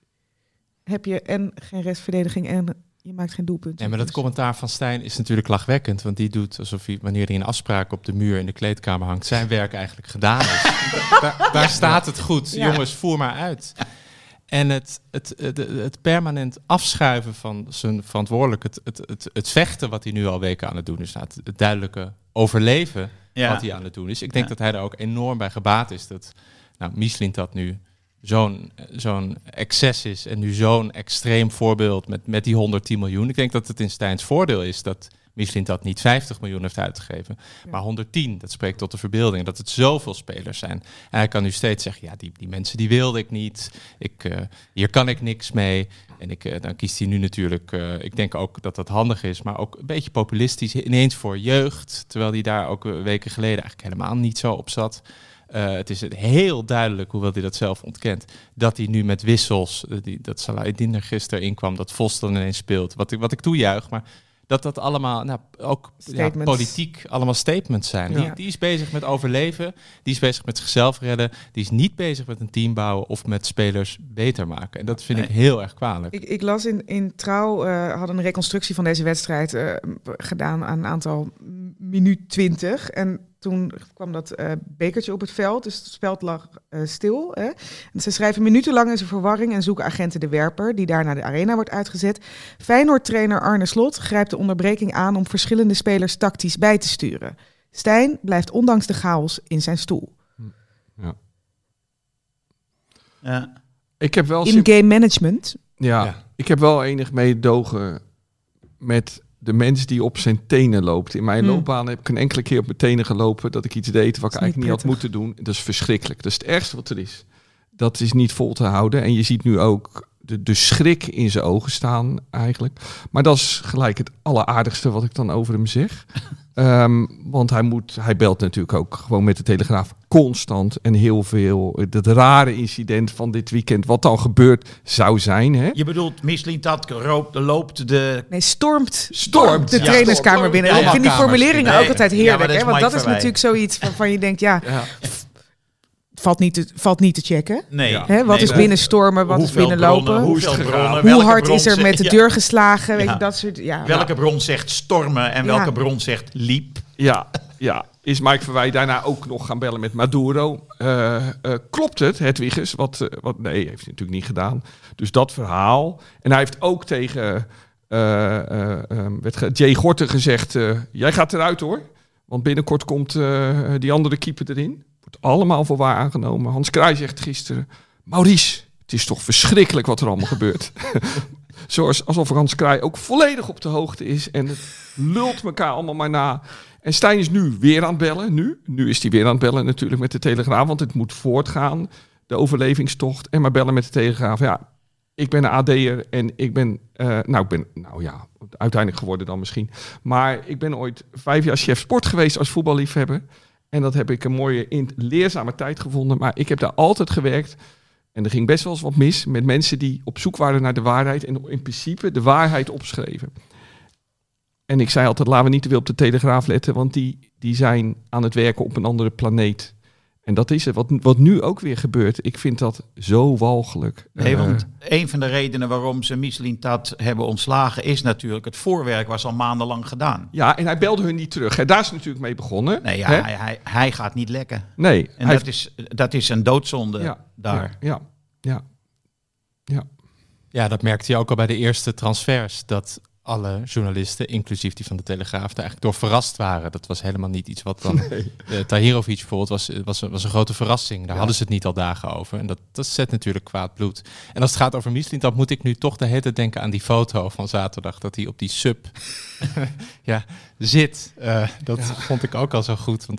heb je en geen restverdediging en je maakt geen doelpunten. Nee, maar dat Dus- commentaar van Stijn is natuurlijk lachwekkend. Want die doet alsof hij, wanneer hij een afspraak op de muur in de kleedkamer hangt, zijn werk eigenlijk gedaan is. daar daar staat het goed. Ja. Jongens, voer maar uit. En het, het, het, het permanent afschuiven van zijn verantwoordelijk, het, het, het, het vechten wat hij nu al weken aan het doen is, nou, het, het duidelijke overleven Ja. wat hij aan het doen is. Ik denk Ja. dat hij er ook enorm bij gebaat is dat nou, Michelin dat nu zo'n zo'n excess is en nu zo'n extreem voorbeeld met, met die honderdtien miljoen. Ik denk dat het in Stijns voordeel is dat Michelin dat niet vijftig miljoen heeft uitgegeven, Ja. maar honderdtien. Dat spreekt tot de verbeelding, dat het zoveel spelers zijn. En hij kan nu steeds zeggen, ja, die, die mensen die wilde ik niet. Ik, uh, hier kan ik niks mee. En ik, uh, dan kiest hij nu natuurlijk, uh, ik denk ook dat dat handig is, maar ook een beetje populistisch, ineens voor jeugd, terwijl hij daar ook uh, weken geleden eigenlijk helemaal niet zo op zat. Uh, het is heel duidelijk, hoewel hij dat zelf ontkent, dat hij nu met wissels, uh, die, dat Salah er gisteren inkwam, dat Vos dan ineens speelt, wat ik, wat ik toejuich, maar dat dat allemaal, nou, ook ja, Statements. politiek allemaal statements zijn. Ja. Die, die is bezig met overleven, die is bezig met zichzelf redden, die is niet bezig met een team bouwen of met spelers beter maken. En dat vind Nee. ik heel erg kwalijk. Ik, ik las in, in Trouw, uh, hadden een reconstructie van deze wedstrijd uh, gedaan aan een aantal minuut twintig. En toen kwam dat uh, bekertje op het veld, dus het spel lag uh, stil. Hè? En ze schrijven minutenlang is er verwarring en zoeken agenten de werper, die daar naar de arena wordt uitgezet. Feyenoord-trainer Arne Slot grijpt de onderbreking aan om verschillende spelers tactisch bij te sturen. Stijn blijft ondanks de chaos in zijn stoel. Ja. Ja. Ik heb wel In-game management. Ja, Ja. ik heb wel enig meedogen met de mens die op zijn tenen loopt. In mijn Hmm. loopbaan heb ik een enkele keer op mijn tenen gelopen dat ik iets deed wat ik Dat is niet eigenlijk niet had prettig. moeten doen. Dat is verschrikkelijk. Dat is het ergste wat er is. Dat is niet vol te houden. En je ziet nu ook de, de schrik in zijn ogen staan eigenlijk. Maar dat is gelijk het alleraardigste wat ik dan over hem zeg. Um, want hij, moet, hij belt natuurlijk ook gewoon met de Telegraaf constant en heel veel. Het rare incident van dit weekend, wat dan gebeurd zou zijn. Hè? Je bedoelt, Michelin dat loopt, loopt de... Nee, stormt, Stormt. de Ja, trainerskamer stormt. binnen. Ja, ik vind die kamers. formuleringen Nee. ook altijd Ja, heerlijk. maar dat is hè? Want Mike dat is Verwij. natuurlijk zoiets waarvan je denkt, ja, Ja. valt niet te, valt niet te checken. Nee. Ja. Hè? Wat Nee, is dat- binnenstormen, wat is hoeveel binnenlopen? bronnen, Hoe, hoeveel gegaan? bronnen, hoe welke hard bron is er zegt- met de ja. deur geslagen? Weet Ja. je, dat soort, ja. Welke bron zegt stormen en Ja. welke bron zegt liep? Ja, ja. Is Mike Verwij daarna ook nog gaan bellen met Maduro? Uh, uh, klopt het, Hedwiges? Wat, uh, wat, nee, heeft hij natuurlijk niet gedaan. Dus dat verhaal. En hij heeft ook tegen uh, uh, um, werd ge- Jay Gorten gezegd... Uh, jij gaat eruit hoor. Want binnenkort komt uh, die andere keeper erin. Wordt allemaal voor waar aangenomen. Hans Kraai zegt gisteren... Maurice, het is toch verschrikkelijk wat er allemaal gebeurt. Zoals, alsof Hans Kraai ook volledig op de hoogte is. En het lult elkaar allemaal maar na... En Stijn is nu weer aan het bellen. Nu, nu is hij weer aan het bellen natuurlijk met de Telegraaf. Want het moet voortgaan, de overlevingstocht. En maar bellen met de Telegraaf. Ja, ik ben een A D'er en ik ben... Uh, nou, ik ben... Nou ja, uiteindelijk geworden dan misschien. Maar ik ben ooit vijf jaar chef sport geweest als voetballiefhebber. En dat heb ik een mooie, in, leerzame tijd gevonden. Maar ik heb daar altijd gewerkt. En er ging best wel eens wat mis met mensen die op zoek waren naar de waarheid. En in principe de waarheid opschreven. En ik zei altijd, laten we niet te veel op de Telegraaf letten, want die, die zijn aan het werken op een andere planeet. En dat is het, wat, wat nu ook weer gebeurt. Ik vind dat zo walgelijk. Nee, Uh, want een van de redenen waarom ze Michelin Tat hebben ontslagen is natuurlijk het voorwerk was al maandenlang gedaan. ja, en hij belde hun niet terug. Hè. Daar is het natuurlijk mee begonnen. Nee, ja, Hè? hij, hij, hij gaat niet lekken. Nee, En hij dat, is, dat is een doodzonde Ja, daar. Ja, ja, ja. Ja, dat merkte je ook al bij de eerste transfers. Dat alle journalisten, inclusief die van de Telegraaf, daar eigenlijk door verrast waren. Dat was helemaal niet iets wat dan... Nee. Uh, Tahirovic bijvoorbeeld was, was, was een grote verrassing. Daar Ja. hadden ze het niet al dagen over. En dat, dat zet natuurlijk kwaad bloed. En als het gaat over Michelin, dan moet ik nu toch de hele tijd denken aan die foto van zaterdag. Dat hij op die sub ja, zit. Uh, dat Ja. vond ik ook al zo goed. Want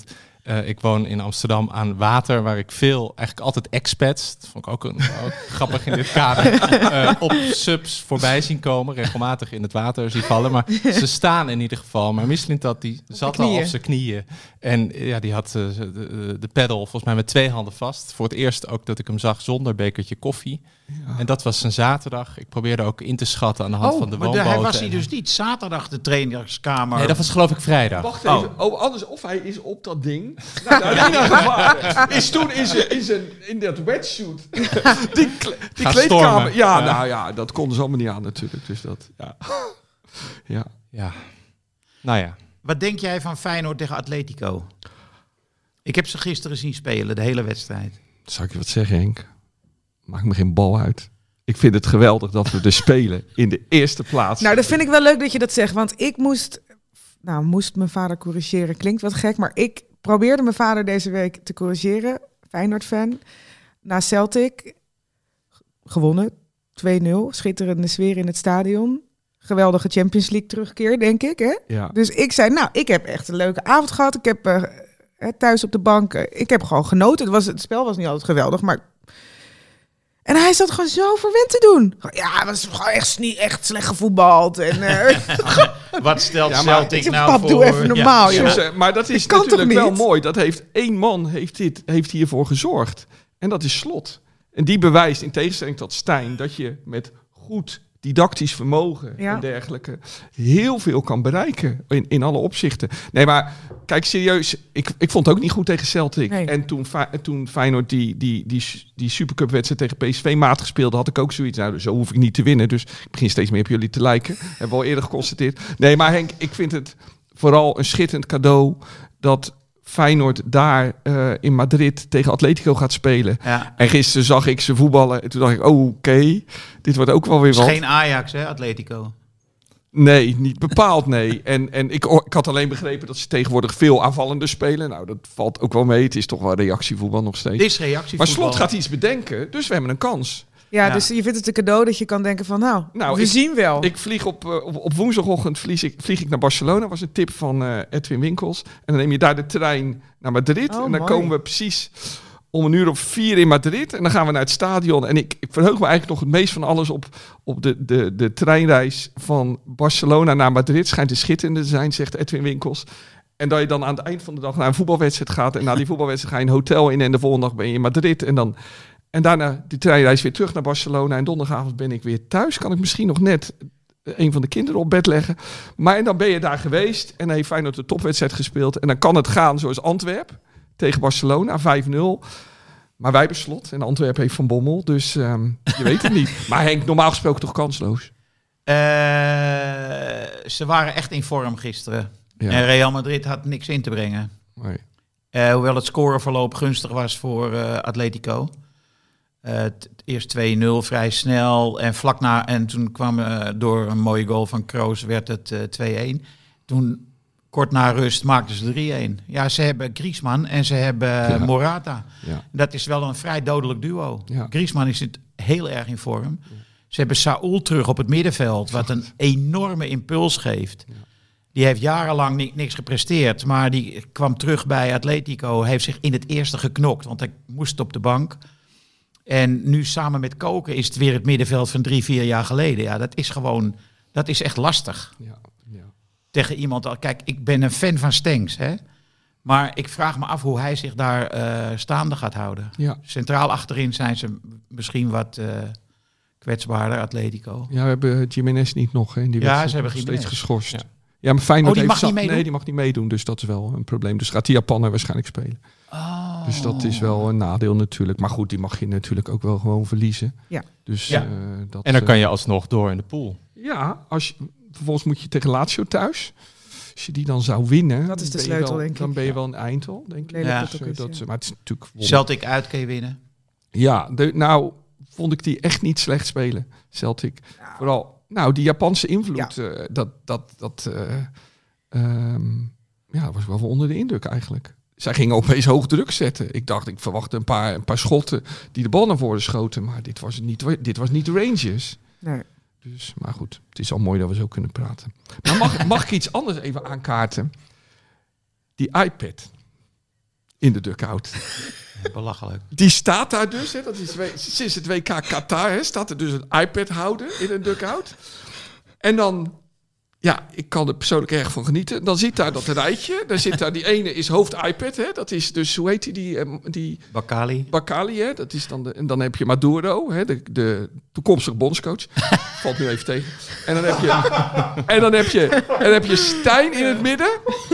Uh, ik woon in Amsterdam aan water, waar ik veel, eigenlijk altijd expats, dat vond ik ook, een, ook grappig in dit kader, uh, op subs voorbij zien komen, regelmatig in het water zien vallen. Maar ze staan in ieder geval. Maar Mislintat, die zat al op zijn knieën. En ja, die had uh, de, de pedal volgens mij met twee handen vast. Voor het eerst ook dat ik hem zag zonder bekertje koffie. Ja. En dat was een zaterdag. Ik probeerde ook in te schatten aan de hand oh, van de maar woonboten. Hij was hij dus niet zaterdag de trainerskamer. Nee, dat was geloof ik vrijdag. Wacht even. Oh. oh, anders of hij is op dat ding. Nou, nou, is toen in, zijn, in, zijn, in dat wetsuit. die kle- die kleedkamer. Ja, ja, nou ja, dat konden ze allemaal niet aan natuurlijk. Dus dat, ja. ja. Ja. Nou ja. Wat denk jij van Feyenoord tegen Atletico? Ik heb ze gisteren zien spelen, de hele wedstrijd. Zal ik je wat zeggen, Henk? Maakt me geen bal uit. Ik vind het geweldig dat we er spelen in de eerste plaats. Nou, dat vind ik wel leuk dat je dat zegt. Want ik moest... Nou, moest mijn vader corrigeren. Klinkt wat gek, maar ik probeerde mijn vader deze week te corrigeren. Feyenoord-fan. Na Celtic. Gewonnen. twee nul. Schitterende sfeer in het stadion. Geweldige Champions League terugkeer, denk ik. Hè? Ja. Dus ik zei, nou, ik heb echt een leuke avond gehad. Ik heb uh, thuis op de bank... Uh, ik heb gewoon genoten. Het, was, het spel was niet altijd geweldig, maar... En hij zat gewoon zo verwend te doen. Ja, het was gewoon echt niet echt slecht gevoetbald. En, uh, Wat stelt ja, Celtic zeg, nou pap, voor? doe even normaal. Ja. Ja. Maar dat is kan natuurlijk wel niet? mooi. Dat heeft één man heeft, dit, heeft hiervoor gezorgd. En dat is Slot. En die bewijst in tegenstelling tot Stijn dat je met goed didactisch vermogen ja. en dergelijke heel veel kan bereiken in, in alle opzichten. Nee, maar kijk, serieus, ik, ik vond het ook niet goed tegen Celtic. Nee. En toen, toen Feyenoord die, die, die, die Supercup-wedstrijd tegen P S V maat gespeeld, had ik ook zoiets. Nou, zo hoef ik niet te winnen. Dus ik begin steeds meer op jullie te lijken. Hebben we al eerder geconstateerd. Nee, maar Henk, ik vind het vooral een schitterend cadeau dat Feyenoord daar uh, in Madrid tegen Atletico gaat spelen. Ja. En gisteren zag ik ze voetballen. En toen dacht ik, oh, oké, okay, dit wordt ook wel weer wat. Het is geen Ajax, hè, Atletico? Nee, niet bepaald, nee. En, en ik, ik had alleen begrepen dat ze tegenwoordig veel aanvallender spelen. Nou, dat valt ook wel mee. Het is toch wel reactievoetbal nog steeds. Dit is reactievoetbal. Maar Slot gaat iets bedenken, dus we hebben een kans. Ja, ja, dus je vindt het een cadeau dat je kan denken van, nou, nou we ik, zien wel. Ik vlieg op, uh, op, op woensdagochtend vlieg ik, vlieg ik naar Barcelona. Dat was een tip van uh, Edwin Winkels. En dan neem je daar de trein naar Madrid. Oh, en dan mooi. komen we precies om een uur of vier in Madrid. En dan gaan we naar het stadion. En ik, ik verheug me eigenlijk nog het meest van alles op, op de, de, de treinreis van Barcelona naar Madrid. Schijnt een schitterende te zijn, zegt Edwin Winkels. En dat je dan aan het eind van de dag naar een voetbalwedstrijd gaat. En na die voetbalwedstrijd ga je een hotel in. En de volgende dag ben je in Madrid. En dan... En daarna die treinreis weer terug naar Barcelona. En donderdagavond ben ik weer thuis. Kan ik misschien nog net een van de kinderen op bed leggen. Maar dan ben je daar geweest. En dan heeft Feyenoord de topwedstrijd gespeeld. En dan kan het gaan zoals Antwerp tegen Barcelona, vijf nul. Maar wij hebben Slot. En Antwerpen heeft Van Bommel. Dus um, je weet het niet. Maar Henk, normaal gesproken toch kansloos? Uh, ze waren echt in vorm gisteren. Ja. En Real Madrid had niks in te brengen. Nee. Uh, hoewel het scoreverloop gunstig was voor uh, Atletico. Uh, t- eerst twee nul, vrij snel. En vlak na, en toen kwam uh, door een mooie goal van Kroos werd het uh, twee-een. Toen, kort na rust, maakten ze drie-een. Ja, ze hebben Griezmann en ze hebben ja. Morata. Ja. Dat is wel een vrij dodelijk duo. Ja. Griezmann is het heel erg in vorm. Ja. Ze hebben Saúl terug op het middenveld, wat een enorme impuls geeft. Ja. Die heeft jarenlang ni- niks gepresteerd, maar die kwam terug bij Atletico. Heeft zich in het eerste geknokt, want hij moest op de bank. En nu samen met Koken is het weer het middenveld van drie, vier jaar geleden. Ja, dat is gewoon, dat is echt lastig. Ja, ja. Tegen iemand al. Kijk, ik ben een fan van Stenks, hè. Maar ik vraag me af hoe hij zich daar uh, staande gaat houden. Ja. Centraal achterin zijn ze misschien wat uh, kwetsbaarder, Atletico. Ja, we hebben Jiménez niet nog. Hè. Die ja, ze hebben steeds Jiménez. geschorst. Ja. Ja, maar Feyenoord oh, die heeft mag niet meedoen? Nee, die mag niet meedoen, dus dat is wel een probleem. Dus gaat die Japaner waarschijnlijk spelen. Oh. Dus dat is wel een nadeel natuurlijk. Maar goed, die mag je natuurlijk ook wel gewoon verliezen. Ja. Dus, ja. Uh, dat, en dan kan je alsnog door in de pool. Ja, als je, vervolgens moet je tegen Lazio thuis. Als je die dan zou winnen, dat is de sleutel, wel, denk ik. Dan ben je ja. wel een eind al, denk ik. Ja. Dus, uh, dat, ja. Maar het is natuurlijk Celtic uit kun je winnen. Ja, de, nou vond ik die echt niet slecht spelen, Celtic. Nou. Vooral, nou, die Japanse invloed, ja. uh, dat, dat, dat uh, um, ja, was wel onder de indruk eigenlijk. Zij gingen opeens hoog druk zetten. Ik dacht, ik verwachtte een paar, een paar schotten die de bal naar voren schoten. Maar dit was niet, dit was niet de Rangers. Nee. Dus, maar goed, het is al mooi dat we zo kunnen praten. Maar mag, mag ik iets anders even aankaarten? Die iPad. in de dugout. Belachelijk. Die staat daar dus, hè, dat is we- sinds het W K Qatar, hè, staat er dus een iPad-houder in een dugout. En dan, ja, ik kan er persoonlijk erg van genieten. Dan zit daar dat rijtje, daar zit daar die ene is hoofd-iPad, hè, dat is dus, hoe heet die, die, eh, die Bakali. Bakali, hè, dat is dan de, en dan heb je Maduro, hè, de, de toekomstige bondscoach. Valt nu even tegen. En dan heb je, en dan heb je, en dan heb je Stijn in het midden.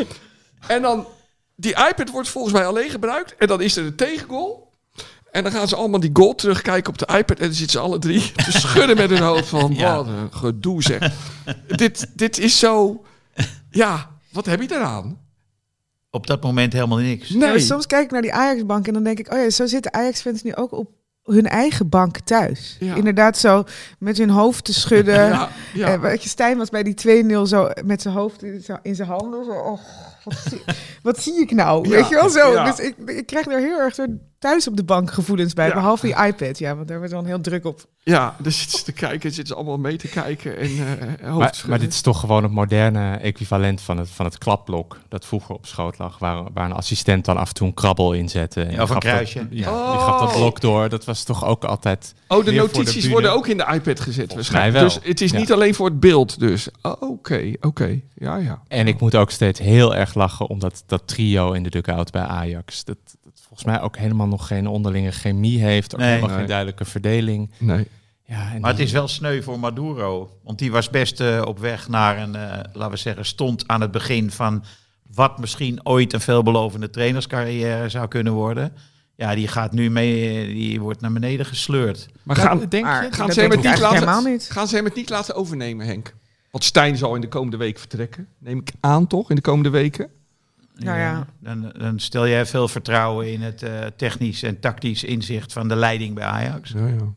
En dan, die iPad wordt volgens mij alleen gebruikt. En dan is er een tegengoal. En dan gaan ze allemaal die goal terugkijken op de iPad. En dan zitten ze alle drie te schudden met hun hoofd van, Ja. wat een gedoe zeg. dit, dit is zo, ja, wat heb je eraan? Op dat moment helemaal niks. Nee. Ja, maar soms kijk ik naar die Ajax-bank en dan denk ik, oh ja, zo zitten Ajax-fans nu ook op hun eigen bank thuis. Ja. Inderdaad zo met hun hoofd te schudden. Ja, ja. Eh, weet je, Stijn was bij die twee nul zo met zijn hoofd in zijn- in zijn handen. Zo, oh, wat, zie, wat zie ik nou? Ja, Weet je wel zo? ja. Dus ik, ik krijg er heel erg zo thuis op de bank gevoelens bij. Ja. Behalve die iPad, ja, want daar wordt dan heel druk op. Ja, daar zitten ze te kijken, zitten ze allemaal mee te kijken en uh, hoofd Maar, schudden. maar dit is toch gewoon het moderne equivalent van het, van het klapblok dat vroeger op schoot lag, waar, waar een assistent dan af en toe een krabbel inzette. En Ja, of die een gaf kruisje. Dat, ja, Oh. die gaf dat blok door. Dat was toch ook altijd... Oh, de weer voor de notities bühne. worden ook in de iPad gezet waarschijnlijk. mij wel. Dus het is Ja. niet alleen voor het beeld dus. Oh, Oké, oké. Ja, ja. En ik moet ook steeds heel erg lachen om dat, dat trio in de dugout bij Ajax. Dat, dat volgens mij ook helemaal nog geen onderlinge chemie heeft. Ook Nee. helemaal Nee. geen duidelijke verdeling. Nee. Ja, en Maar het die- is wel sneu voor Maduro. Want die was best uh, op weg naar een, uh, laten we zeggen, stond aan het begin van wat misschien ooit een veelbelovende trainerscarrière zou kunnen worden. Ja, die gaat nu mee, die wordt naar beneden gesleurd. Maar gaan, denk Maar je? gaan, dat ze hem denk het ik niet eigenlijk laten, helemaal niet. gaan ze hem het niet laten overnemen, Henk? Want Stijn zal in de komende week vertrekken. Neem ik aan, toch? In de komende weken. Nou ja. Dan, dan stel jij veel vertrouwen in het uh, technisch en tactisch inzicht van de leiding bij Ajax. Ja, ja.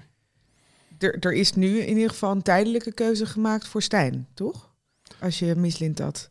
Er, er is nu in ieder geval een tijdelijke keuze gemaakt voor Stijn, toch? Als je mislint dat.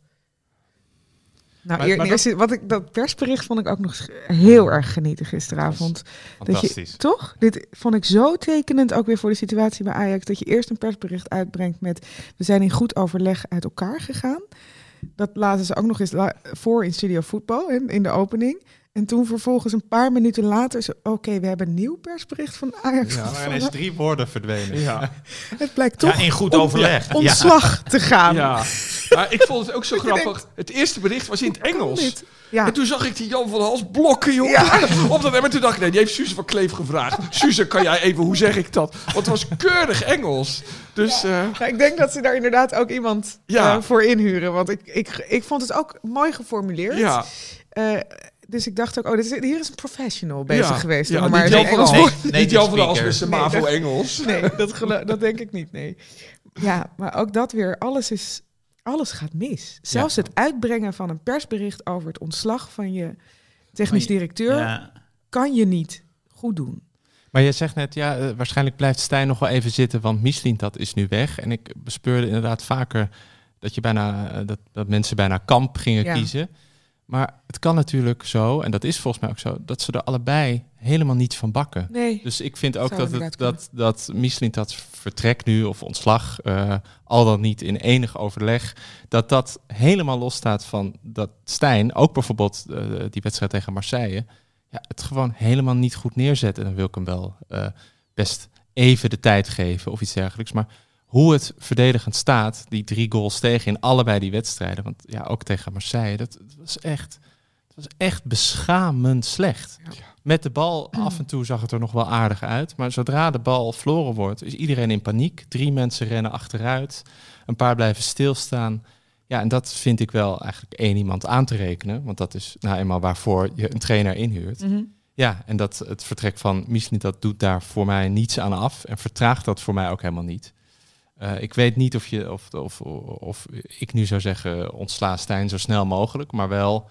Nou, Maar- eer, maar eerst, wat ik, dat persbericht vond ik ook nog sch- heel erg genieten gisteravond. Dat je, Fantastisch. toch? Dit vond ik zo tekenend ook weer voor de situatie bij Ajax. Dat je eerst een persbericht uitbrengt met... we zijn in goed overleg uit elkaar gegaan. Dat laten ze ook nog eens la- voor in Studio Voetbal, in, in de opening. En toen vervolgens een paar minuten later... zo, oké, we hebben een nieuw persbericht van Ajax. Ja, Maar ontvangen. er is drie woorden verdwenen. Ja. Het blijkt toch Ja, in goed om- overleg. Ja. ontslag te gaan. ja. Maar ik vond het ook zo Dat je grappig. Het eerste bericht was in het Kan Engels. dit? Ja. En toen zag ik die Jan van Hals blokken, jongen. Ja. Op dat, en toen dacht ik, nee, die heeft Suze van Kleef gevraagd. Suze, kan jij even, hoe zeg ik dat? Want het was keurig Engels. Dus eh, Ja, ik denk dat ze daar inderdaad ook iemand Ja. eh, voor inhuren. Want ik, ik, ik vond het ook mooi geformuleerd. ja. Eh, dus ik dacht ook, oh, dit is, hier is een professional bezig Ja. geweest. Ja, om maar niet eens Jan van Engels Hals, woord- Nee, niet Jan van Hals speaker. met zijn Nee, MAVO dat- Engels. Nee, dat, gelo- dat denk ik niet, nee. Ja, maar ook dat weer, alles is... Alles gaat mis. Zelfs Ja. het uitbrengen van een persbericht over het ontslag van je technisch directeur Ja. kan je niet goed doen. Maar je zegt net, ja, uh, waarschijnlijk blijft Stijn nog wel even zitten, want Mislintat is nu weg. En ik bespeurde inderdaad vaker dat, je bijna, uh, dat, dat mensen bijna Kamp gingen Ja. kiezen. Maar het kan natuurlijk zo, en dat is volgens mij ook zo, dat ze er allebei helemaal niet van bakken. Nee. Dus ik vind ook Zou dat, het, inderdaad dat, dat Mislintats vertrek nu, of ontslag, uh, al dan niet in enig overleg, dat dat helemaal losstaat van dat Stijn, ook bijvoorbeeld uh, die wedstrijd tegen Marseille, ja, het gewoon helemaal niet goed neerzet. En dan wil ik hem wel uh, best even de tijd geven of iets dergelijks. Maar hoe het verdedigend staat, die drie goals tegen in allebei die wedstrijden, want ja, ook tegen Marseille, dat, dat was echt, dat was echt beschamend slecht. Ja. Met de bal af en toe zag het er nog wel aardig uit, maar zodra de bal verloren wordt, is iedereen in paniek. Drie mensen rennen achteruit, een paar blijven stilstaan. Ja, en dat vind ik wel eigenlijk één iemand aan te rekenen, want dat is nou eenmaal waarvoor je een trainer inhuurt. Mm-hmm. Ja, en dat het vertrek van Mislintat doet daar voor mij niets aan af en vertraagt dat voor mij ook helemaal niet. Uh, ik weet niet of, je, of, of, of ik nu zou zeggen ontsla Stijn zo snel mogelijk, maar wel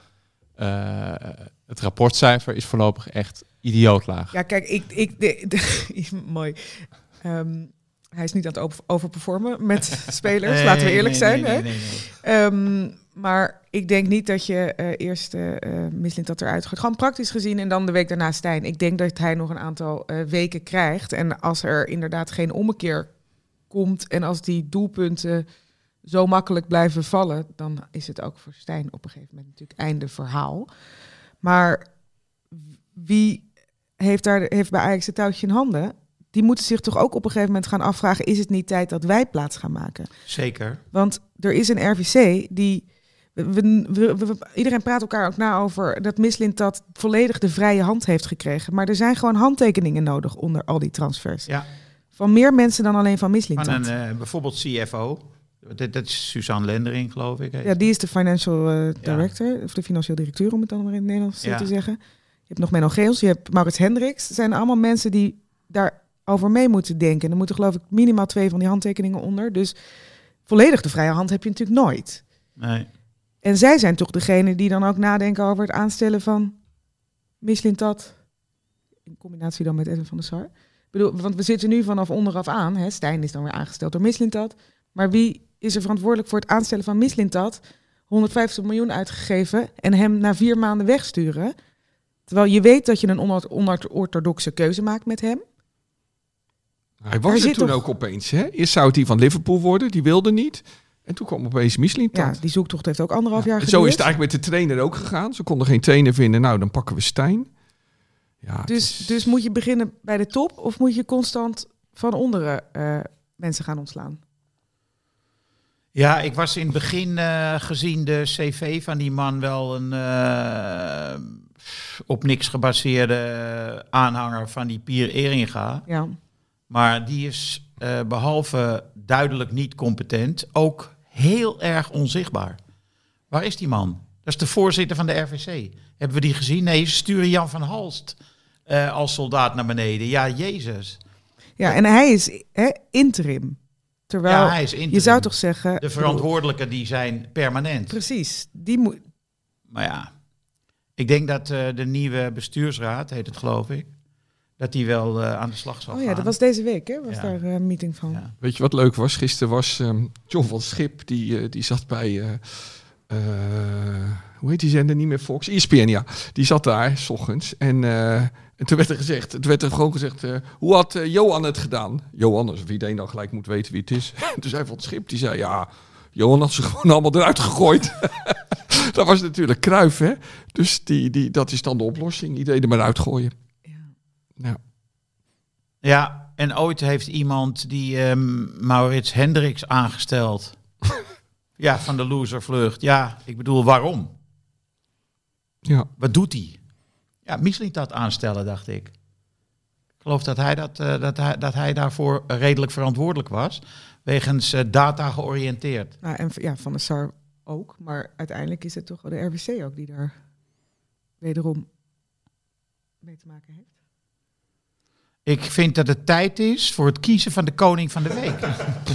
uh, het rapportcijfer is voorlopig echt idioot laag. Ja, kijk, ik... ik de, de, mooi. Um, hij is niet aan het over, overperformen met spelers, Nee, laten we eerlijk nee, zijn. nee, hè? nee, nee, nee. Um, maar ik denk niet dat je uh, eerst uh, Mislintat eruit gaat. Gewoon praktisch gezien en dan de week daarna Stijn. Ik denk dat hij nog een aantal uh, weken krijgt. En als er inderdaad geen ommekeer komt en als die doelpunten zo makkelijk blijven vallen, dan is het ook voor Stijn op een gegeven moment natuurlijk einde verhaal. Maar wie heeft, daar, heeft bij Ajax het touwtje in handen? Die moeten zich toch ook op een gegeven moment gaan afvragen... is het niet tijd dat wij plaats gaan maken? Zeker. Want er is een R V C die... We, we, we, we, iedereen praat elkaar ook na over dat Mislintat volledig de vrije hand heeft gekregen. Maar er zijn gewoon handtekeningen nodig onder al die transfers. Ja. Van meer mensen dan alleen van Mislintat. Van een, uh, bijvoorbeeld C F O. Dat, dat is Suzanne Lendering, geloof ik. Ja, die is de financial uh, director. Ja. Of de financieel directeur, om het dan maar in het Nederlands ja. te zeggen. Je hebt nog Menno Geels, je hebt Maurits Hendricks. Het zijn allemaal mensen die daarover mee moeten denken. Er moeten geloof ik minimaal twee van die handtekeningen onder. Dus volledig de vrije hand heb je natuurlijk nooit. Nee. En zij zijn toch degene die dan ook nadenken over het aanstellen van Mislintat. In combinatie dan met Edwin van der Sar. Ik bedoel, want we zitten nu vanaf onderaf aan. Hè? Stijn is dan weer aangesteld door Mislintat. Maar wie is er verantwoordelijk voor het aanstellen van Mislintat? honderdvijftig miljoen uitgegeven en hem na vier maanden wegsturen. Terwijl je weet dat je een onorthodoxe keuze maakt met hem. Hij was er toen toch ook opeens. Hè? Eerst zou het die van Liverpool worden, die wilde niet. En toen kwam opeens Mislintat. Ja, die zoektocht heeft ook anderhalf ja. jaar en geduurd. Zo is het eigenlijk met de trainer ook gegaan. Ze konden geen trainer vinden. Nou, dan pakken we Stijn. Ja, dus, is... dus moet je beginnen bij de top of moet je constant van onderen uh, mensen gaan ontslaan? Ja, ik was in het begin uh, gezien de C V van die man wel een uh, op niks gebaseerde aanhanger van die Pier Eringa. Ja. Maar die is uh, behalve duidelijk niet competent ook heel erg onzichtbaar. Waar is die man? Dat is de voorzitter van de R V C. Hebben we die gezien? Nee, ze sturen Jan van Halst uh, als soldaat naar beneden. Ja, Jezus. Ja, en hij is hè, interim. Terwijl ja, hij is interim. Je zou toch zeggen... De verantwoordelijken die zijn permanent. Precies. Die moet... Maar ja, ik denk dat uh, de nieuwe bestuursraad, heet het geloof ik, dat die wel uh, aan de slag zal oh, gaan. ja, dat was deze week, hè? Was ja. daar een meeting van. Ja. Weet je wat leuk was? Gisteren was um, John van Schip, die, uh, die zat bij... Uh, uh, hoe heet die zender? Niet meer Fox? E S P N, ja. Die zat daar, 's ochtends. En... Uh, En toen werd er gezegd, het werd er gewoon gezegd, uh, hoe had uh, Johan het gedaan? Johan, alsof iedereen dan gelijk moet weten wie het is. Toen zei Van het Schip, die zei, ja, Johan had ze gewoon allemaal eruit gegooid. Dat was natuurlijk Cruijff, hè? Dus die, die, dat is dan de oplossing, iedereen er maar uitgooien. Ja. Nou. Ja, en ooit heeft iemand die um, Maurits Hendricks aangesteld. Ja, van de loservlucht. Ja, ik bedoel, waarom? Ja. Wat doet hij? Ja, Mislintat aanstellen, dacht ik. Ik geloof dat hij, dat, uh, dat hij, dat hij daarvoor redelijk verantwoordelijk was. Wegens uh, data georiënteerd. Nou, en ja, Van der Sar ook. Maar uiteindelijk is het toch de R V C ook die daar wederom mee te maken heeft. Ik vind dat het tijd is voor het kiezen van de koning van de week.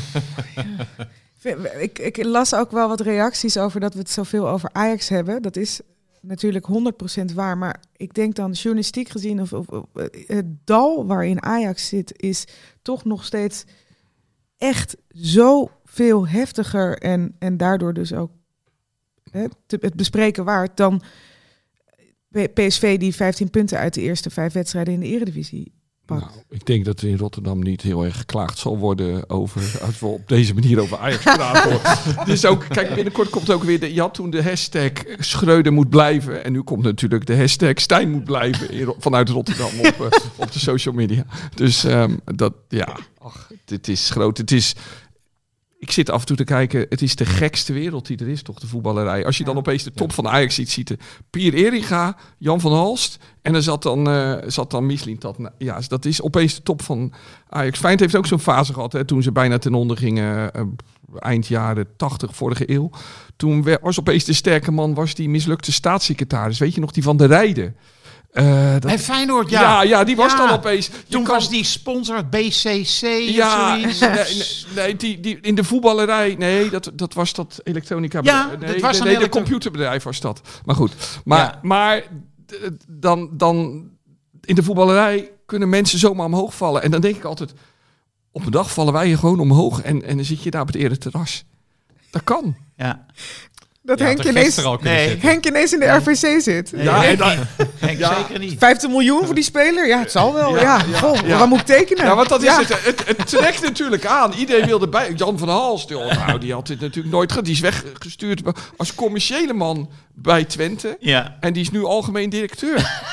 Ja. Ik, ik las ook wel wat reacties over dat we het zoveel over Ajax hebben. Dat is... natuurlijk honderd procent waar, maar ik denk dan journalistiek gezien of, of, of het dal waarin Ajax zit is toch nog steeds echt zo veel heftiger en, en daardoor dus ook hè, te, het bespreken waard dan P S V die vijftien punten uit de eerste vijf wedstrijden in de Eredivisie pakt. Nou, ik denk dat er in Rotterdam niet heel erg geklaagd zal worden over als we op deze manier over Ajax praten. Dus ook, kijk, binnenkort komt ook weer de, je had toen de hashtag Schreuder moet blijven en nu komt natuurlijk de hashtag Stijn moet blijven in, vanuit Rotterdam op, uh, op de social media. Dus um, dat, ja, ach, dit is groot. Het is, ik zit af en toe te kijken, het is de gekste wereld die er is, toch, de voetballerij. Als je dan opeens de top van Ajax ziet zitten. Pier Eringa, Jan van Halst en er zat dan, uh, zat dan Mislintat. Ja, dat is opeens de top van Ajax. Feyenoord heeft ook zo'n fase gehad, hè, toen ze bijna ten onder gingen, uh, eind jaren tachtig, vorige eeuw. Toen was opeens de sterke man, was die mislukte staatssecretaris. Weet je nog, die van de Rijden. Uh, dat... En Feyenoord, ja. Ja, ja die was ja. dan opeens... Toen kan... was die sponsor B C C ja, of zoiets. Nee, nee, nee die, die, in de voetballerij... Nee, dat, dat was dat elektronica... Ja, nee, dat was nee, een nee, elektro- de computerbedrijf was dat. Maar goed. Maar, ja. maar dan, dan... In de voetballerij kunnen mensen zomaar omhoog vallen. En dan denk ik altijd... Op een dag vallen wij hier gewoon omhoog. En, en dan zit je daar op het ereterras. Dat kan. Ja. Dat Ja, Henk had er ineens, gisteren al kunnen nee. zitten. Henk ineens in de R V C zit. Nee, Ja, Henk en dan- niet. Henk Ja. zeker niet. vijftien miljoen voor die speler? Ja, het zal wel. Ja, Ja, ja. ja, Goh, ja. wat moet ik tekenen? Ja, want dat is Ja. het, het. Het trekt natuurlijk aan. Iedereen wilde bij. Jan van Halst, joh, nou, die had dit natuurlijk nooit gehad. Die is weggestuurd als commerciële man bij Twente. Ja. En die is nu algemeen directeur.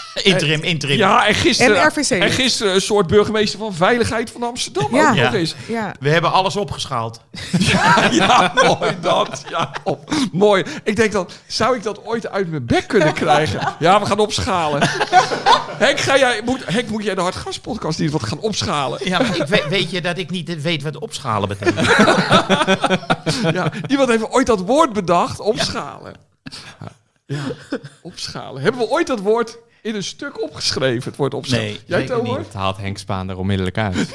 Interim, interim. Ja, en gisteren, En R V C. en gisteren een soort burgemeester van Veiligheid van Amsterdam Ja. ook nog Ja. eens. Ja. We hebben alles opgeschaald. Ja, ja, mooi dat. Ja, op. Mooi. Ik denk dan, zou ik dat ooit uit mijn bek kunnen krijgen? Ja, we gaan opschalen. Henk, ga jij, moet, Henk, moet jij de Hartgaspodcast niet wat gaan opschalen? Ja, maar ik weet, weet je dat ik niet weet wat opschalen betekent? Ja, iemand heeft ooit dat woord bedacht, opschalen. Ja. Ja, opschalen. Hebben we ooit dat woord in een stuk opgeschreven, het woord opschalen? Nee, Jij zeker het niet. woord? Het haalt Henk Spaan er onmiddellijk uit.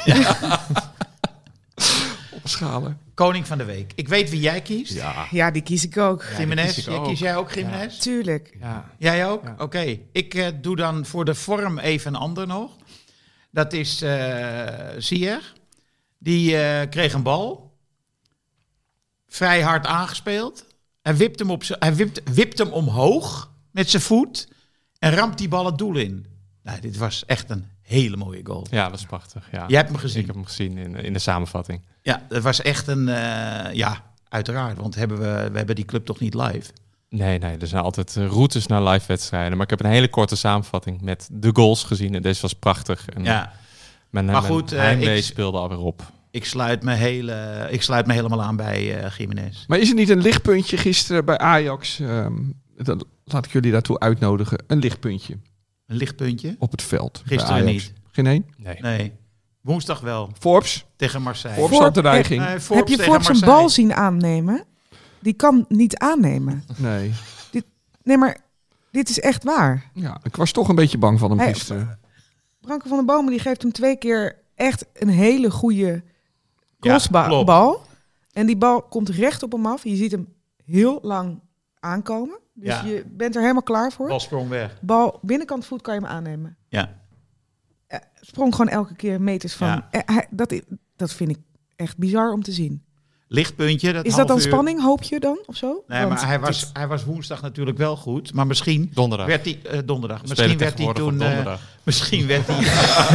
Opschalen. Koning van de week. Ik weet wie jij kiest. Ja. ja, die kies ik ook. Jiménez. kies ik Jij- ook. Kies jij ook Jiménez? Tuurlijk. Ja. Jij ook? Ja. Oké. Ik eh, doe dan voor de vorm even een ander nog. Dat is eh Ziyech. Die eh, kreeg een bal. Vrij hard aangespeeld. Hij wipt hem, op z'n- hij wipt, wipt hem omhoog met zijn voet. En ramt die bal het doel in. Nou, dit was echt een hele mooie goal. Ja, dat is prachtig. Ja. Jij hebt hem gezien. Ik heb hem gezien in, in de samenvatting. Ja, het was echt een... eh, ja, uiteraard. Want hebben we, we hebben die club toch niet live. Nee, nee, er zijn altijd eh, routes naar live wedstrijden. Maar ik heb een hele korte samenvatting met de goals gezien. En deze was prachtig. En Ja, mijn, Maar mijn goed, eh, heimwee ik- speelde alweer op. ik sluit me, hele, ik sluit me helemaal aan bij eh Jiménez. Maar is er niet een lichtpuntje gisteren bij Ajax? ehm, dan laat ik jullie daartoe uitnodigen. Een lichtpuntje Een lichtpuntje? op het veld. bij Gisteren Ajax. niet. Geen één? Nee. Nee. Woensdag wel. Forbes? Tegen Marseille. Forbes had de dreiging. Nee, Forbes Heb je tegen Forbes een Marseille. bal zien aannemen? Die kan niet aannemen. Nee. Nee, maar dit is echt waar. Ja, ik was toch een beetje bang van hem Hij- gisteren. Branko van den Bomen die geeft hem twee keer echt een hele goede Ja, crossbal. klopt. bal. En die bal komt recht op hem af. Je ziet hem heel lang aankomen. Dus Ja. je bent er helemaal klaar voor. Bal sprong weg. Bal binnenkant voet kan je hem aannemen. Ja. Eh, Sprong gewoon elke keer meters van. Ja. Eh, hij- dat, i- dat vind ik echt bizar om te zien. Lichtpuntje. Dat Is dat half dan uur- spanning, hoop je dan? Of zo? Nee, Want maar hij was, dit- hij was woensdag natuurlijk wel goed. Maar misschien Donderdag. werd hij... eh, donderdag. We Misschien spelen werd hij tegenwoordig toen... op eh, donderdag. misschien werd hij...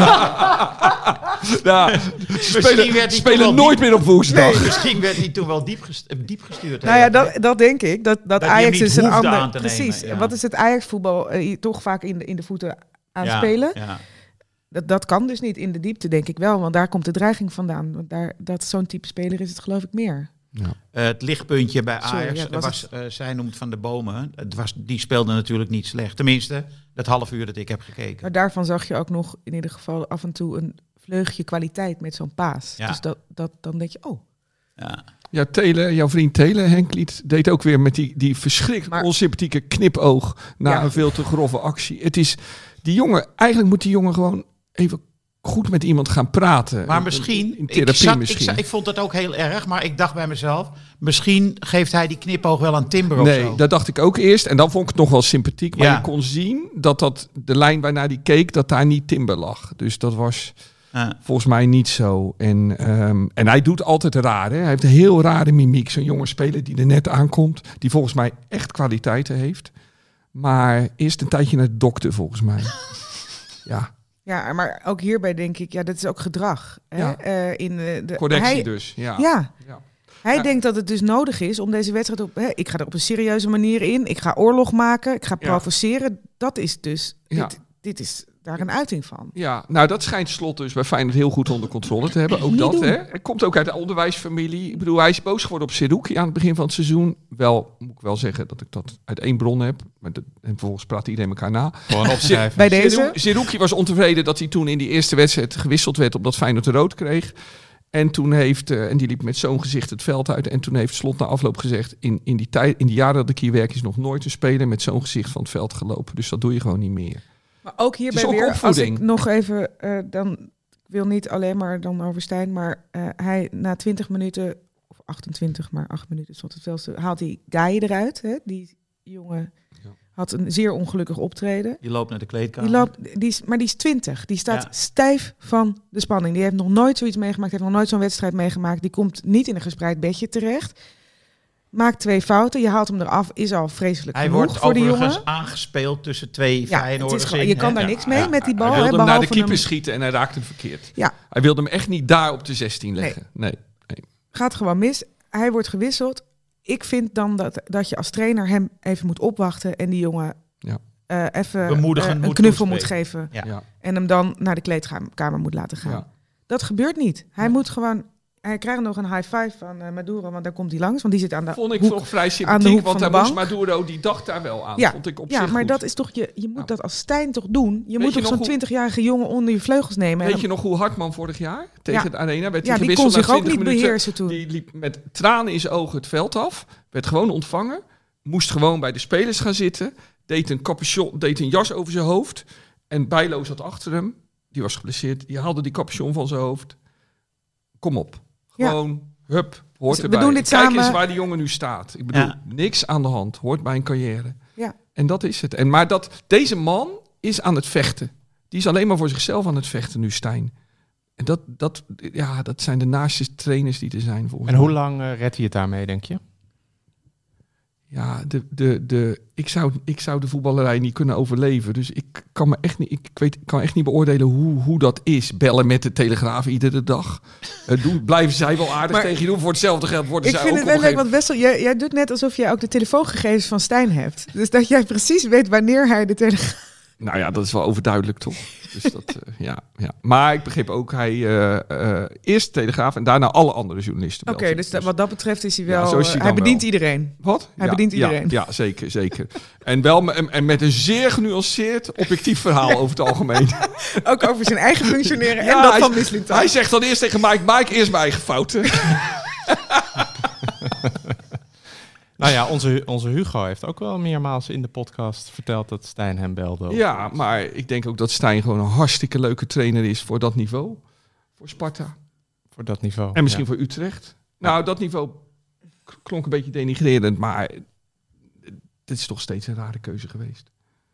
Ja, Misschien spelen, werd hij spelen toen wel nooit diep- meer op woensdag. Nee, misschien werd hij toen wel diep, gest- eh, diep gestuurd. Nou ja, eigenlijk, dat, dat denk ik. Dat, dat, hij hem Ajax niet is een hoefde ander. aan te nemen, Precies. ja. Wat is het Ajax-voetbal eh, hier toch vaak in de, in de voeten aan Ja, spelen? Ja. Dat, dat kan dus niet in de diepte, denk ik wel. Want daar komt de dreiging vandaan. Want daar, dat zo'n type speler is het geloof ik meer. Eh, het lichtpuntje bij Sorry, Ajax ja, was, was eh, zij noemt Van de Bomen. Het was, die speelde natuurlijk niet slecht. Tenminste, dat half uur dat ik heb gekeken. Maar daarvan zag je ook nog in ieder geval af en toe een vleugje kwaliteit met zo'n paas. Ja. Dus dat, dat, dan denk je, oh. Ja. Ja, Telen, jouw vriend Telen, Henk Liet, deed ook weer met die, die verschrikkelijk Maar- onsympathieke knipoog na Ja. een veel te grove actie. Het is, die jongen, eigenlijk moet die jongen gewoon even goed met iemand gaan praten. Maar In- misschien, in therapie ik, zat, misschien. Ik, zat- ik vond dat ook heel erg, maar ik dacht bij mezelf, misschien geeft hij die knipoog wel aan Timber of Nee, zo. dat dacht ik ook eerst. En dan vond ik het nog wel sympathiek. Maar Ja. je kon zien dat, dat de lijn waarnaar die keek, dat daar niet Timber lag. Dus dat was Ja. volgens mij niet zo. En, ehm, en hij doet altijd raar. Hè? Hij heeft een heel rare mimiek. Zo'n jonge speler die er net aankomt. Die volgens mij echt kwaliteiten heeft. Maar eerst een tijdje naar de dokter volgens mij. Ja, Ja, maar ook hierbij denk ik, ja, dat is ook gedrag. Hè? Ja. Eh, in de, de, correctie hij, dus. Ja. Ja, Ja. hij Ja. denkt dat het dus nodig is om deze wedstrijd op... Hè, ik ga er op een serieuze manier in. Ik ga oorlog maken. Ik ga Ja. provoceren. Dat is dus... Ja. Dit, dit is daar een uiting van. Ja, nou dat schijnt Slot dus bij Feyenoord heel goed onder controle te hebben. Ook Niet dat, doen. hè. Hij komt ook uit de onderwijsfamilie. Ik bedoel, hij is boos geworden op Seruki aan het begin van het seizoen. Wel, moet ik wel zeggen dat ik dat uit één bron heb. Maar dat, en vervolgens praat iedereen elkaar na. Gewoon opschrijven. Bij deze... Seru- Seruki was ontevreden dat hij toen in die eerste wedstrijd gewisseld werd omdat Feyenoord rood kreeg. En toen heeft, eh, en die liep met zo'n gezicht het veld uit. En toen heeft Slot na afloop gezegd, in, in, die tijd, in die jaren dat ik hier werk is nog nooit een speler met zo'n gezicht van het veld gelopen. Dus dat doe je gewoon niet meer. Maar ook hierbij Het is ook weer, als opvoeding. ik nog even, eh, dan, ik wil niet alleen maar dan over Stijn, maar eh, hij na twintig minuten, of achtentwintig, maar acht minuten stond het veelste, haalt die Guy eruit. Hè? Die jongen Ja. had een zeer ongelukkig optreden. Die loopt naar de kleedkamer. Die loopt, die is, maar die is twintig. Die staat Ja. stijf van de spanning. Die heeft nog nooit zoiets meegemaakt, heeft nog nooit zo'n wedstrijd meegemaakt. Die komt niet in een gespreid bedje terecht. Maakt twee fouten, je haalt hem eraf, is al vreselijk Hij genoeg wordt voor die overigens jongen. aangespeeld tussen twee Ja, het is Feyenoorders gewoon- in, je kan hè? daar Ja. niks mee Ja. met die bal. Hij hè, wilde hem naar de behalve keeper hem- schieten en hij raakte hem verkeerd. Ja. Hij wilde hem echt niet daar op de zestien leggen. Nee. nee. Gaat gewoon mis. Hij wordt gewisseld. Ik vind dan dat, dat je als trainer hem even moet opwachten en die jongen Ja. uh, even Bemoedigend uh, een moet knuffel moet toespreken. geven. Ja. Ja. En hem dan naar de kleedkamer moet laten gaan. Ja. Dat gebeurt niet. Hij moet gewoon... Hij krijgt nog een high five van uh, Maduro, want daar komt hij langs. Want die zit aan de Vond ik hoek. nog vrij aan de sympathiek, hoek want van de daar moest bank. Maduro, die dacht daar wel aan. Ja, Vond ik op ja zich maar goed. dat is toch je, je moet Nou. dat als Stijn toch doen. Je Weet moet je toch nog zo'n hoe- twintigjarige jongen onder je vleugels nemen. Weet en je nog hoe Hartman vorig jaar tegen Ja. de Arena werd ja, hij die kon gewisseld na zich ook twintig niet minuten. beheersen toen. Die liep met tranen in zijn ogen het veld af. Werd gewoon ontvangen. Moest gewoon bij de spelers gaan zitten. Deed een capuchon, deed een jas over zijn hoofd. En Bijlo zat achter hem. Die was geblesseerd. Die haalde die capuchon van zijn hoofd. Kom op. Gewoon, hup, hoort Dus we erbij. doen dit Kijk samen. eens waar die jongen nu staat. Ik bedoel, Ja. niks aan de hand. Hoort bij een carrière. Ja. En dat is het. En, maar dat, deze man is aan het vechten. Die is alleen maar voor zichzelf aan het vechten nu, Stijn. En dat, dat, ja, dat zijn de naaste trainers die er zijn volgens En mij. hoe lang uh, redt hij het daarmee, denk je? Ja, de, de, de, ik, zou, ik zou de voetballerij niet kunnen overleven. Dus ik kan me echt niet, ik weet, kan echt niet beoordelen hoe, hoe dat is. Bellen met de Telegraaf iedere dag. Uh, doen, blijven zij wel aardig Maar tegen je doen. Voor hetzelfde geld worden Ik zij vind ook het wel op een leuk, want Wessel, jij, jij doet net alsof jij ook de telefoongegevens van Stijn hebt. Dus dat jij precies weet wanneer hij de telegraaf... Nou ja, dat is wel overduidelijk toch? Dus dat, uh, ja, ja. Maar ik begreep ook, hij uh, uh, eerst Telegraaf en daarna alle andere journalisten. Oké, belt. dus dat, wat dat betreft is hij Ja, wel... zo is hij uh, dan hij bedient wel. iedereen. Wat? Hij ja, bedient ja, iedereen. Ja, zeker, zeker. En wel me- en, en met een zeer genuanceerd, objectief verhaal over het algemeen. Ook over zijn eigen functioneren en Ja, dat hij, van Mislintat. hij zegt dan eerst tegen Mike, Mike, eerst mijn eigen fouten. Nou ja, onze, onze Hugo heeft ook wel meermaals in de podcast verteld dat Stijn hem belde. Ja, maar ik denk ook dat Stijn gewoon een hartstikke leuke trainer is voor dat niveau. Voor Sparta. Voor dat niveau. En misschien Ja. voor Utrecht. Nou, dat niveau k- klonk een beetje denigrerend, maar dit is toch steeds een rare keuze geweest.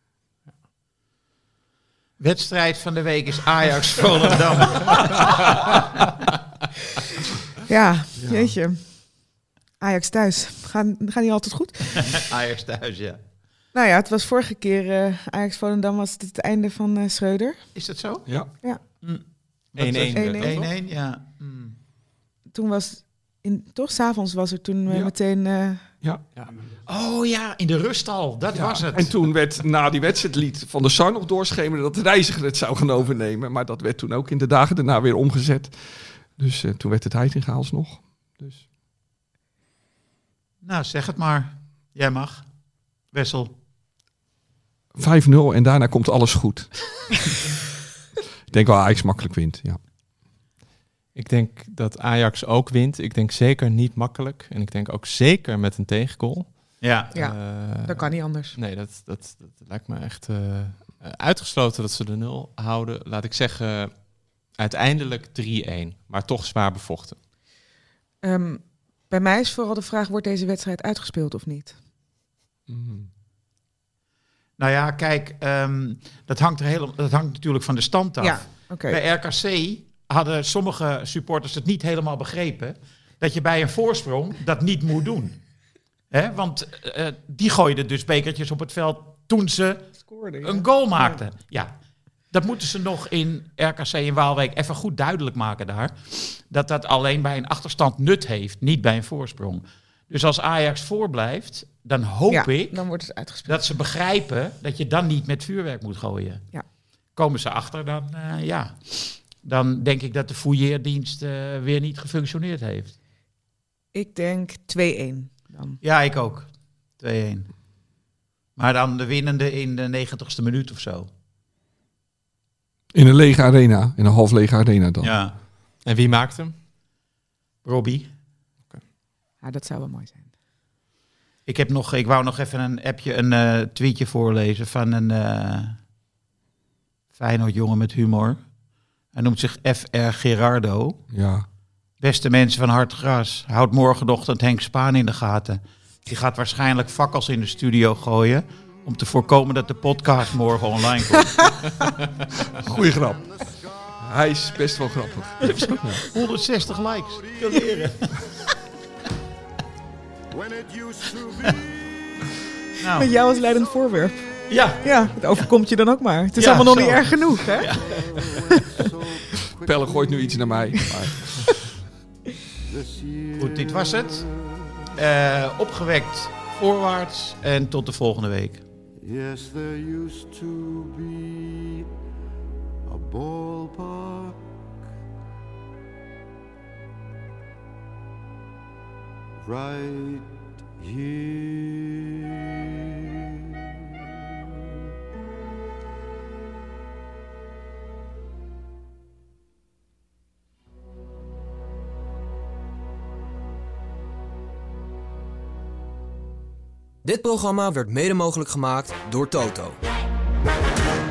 Wedstrijd van de week is Ajax Volendam. Ja, jeetje. Ajax thuis. Gaan, gaan die altijd goed? Ajax thuis, ja. Nou ja, het was vorige keer uh, Ajax Volendam was het, het einde van uh, Schreuder. Is dat zo? Ja. Mm. één-één werd dat, toch? één-één, ja. Mm. Toen was, in, toch, 's avonds was er toen uh, Ja. meteen... Uh, Ja. Oh ja, in de rust al. Dat Ja, was het. En toen werd na die wedstrijd liet Van der Sar nog doorschemeren dat de reiziger het zou gaan overnemen. Maar dat werd toen ook in de dagen daarna weer omgezet. Dus uh, toen werd het Heitinga alsnog. Dus. Nou, zeg het maar. Jij mag. Wessel. vijf nul en daarna komt alles goed. Ik denk wel Ajax makkelijk wint, ja. Ik denk dat Ajax ook wint. Ik denk zeker niet makkelijk. En ik denk ook zeker met een tegengoal. Ja. ja, Eh, dat kan niet anders. Nee, dat, dat, dat lijkt me echt uh, uitgesloten dat ze de nul houden. Laat ik zeggen, uiteindelijk drie-één. Maar toch zwaar bevochten. Um, bij mij is vooral de vraag, wordt deze wedstrijd uitgespeeld of niet? Mm. Nou ja, kijk, um, dat, hangt er heel, dat hangt natuurlijk van de stand af. Ja, oké. Bij R K C hadden sommige supporters het niet helemaal begrepen dat je bij een voorsprong dat niet moet doen. Hè? Want uh, die gooiden dus bekertjes op het veld toen ze Scoorde, ja. een goal maakten. Ja, dat moeten ze nog in R K C in Waalwijk even goed duidelijk maken daar. Dat dat alleen bij een achterstand nut heeft, niet bij een voorsprong. Dus als Ajax voorblijft, dan hoop ja, ik dan wordt het uitgespeeld. dat ze begrijpen dat je dan niet met vuurwerk moet gooien. Ja. Komen ze achter, dan uh, ja... dan denk ik dat de fouilleerdienst uh, weer niet gefunctioneerd heeft. Ik denk twee-één dan. Ja, ik ook. twee-één. Maar dan de winnende in de negentigste minuut of zo. In een lege arena, in een half lege arena dan. Ja. En wie maakt hem? Robbie. Ja, dat zou wel mooi zijn. Ik, heb nog, ik wou nog even een appje, een uh, tweetje voorlezen van een uh, Feyenoord jongen met humor. Hij noemt zich F R Gerardo. Ja. Beste mensen van Hartgras, houd morgenochtend Henk Spaan in de gaten. Die gaat waarschijnlijk fakkels in de studio gooien om te voorkomen dat de podcast morgen online komt. Goeie grap. Hij is best wel grappig. honderdzestig likes. Kan leren. When it used to be. Nou, Met jou als leidend voorwerp. ja. Ja, het overkomt je dan ook maar. Het is Ja, allemaal nog zo. niet erg genoeg, hè? Ja. Pelle gooit nu iets naar mij. Maar Goed, dit was het. Uh, opgewekt voorwaarts en tot de volgende week. Yes, there used to be a ballpark right here. Dit programma werd mede mogelijk gemaakt door Toto.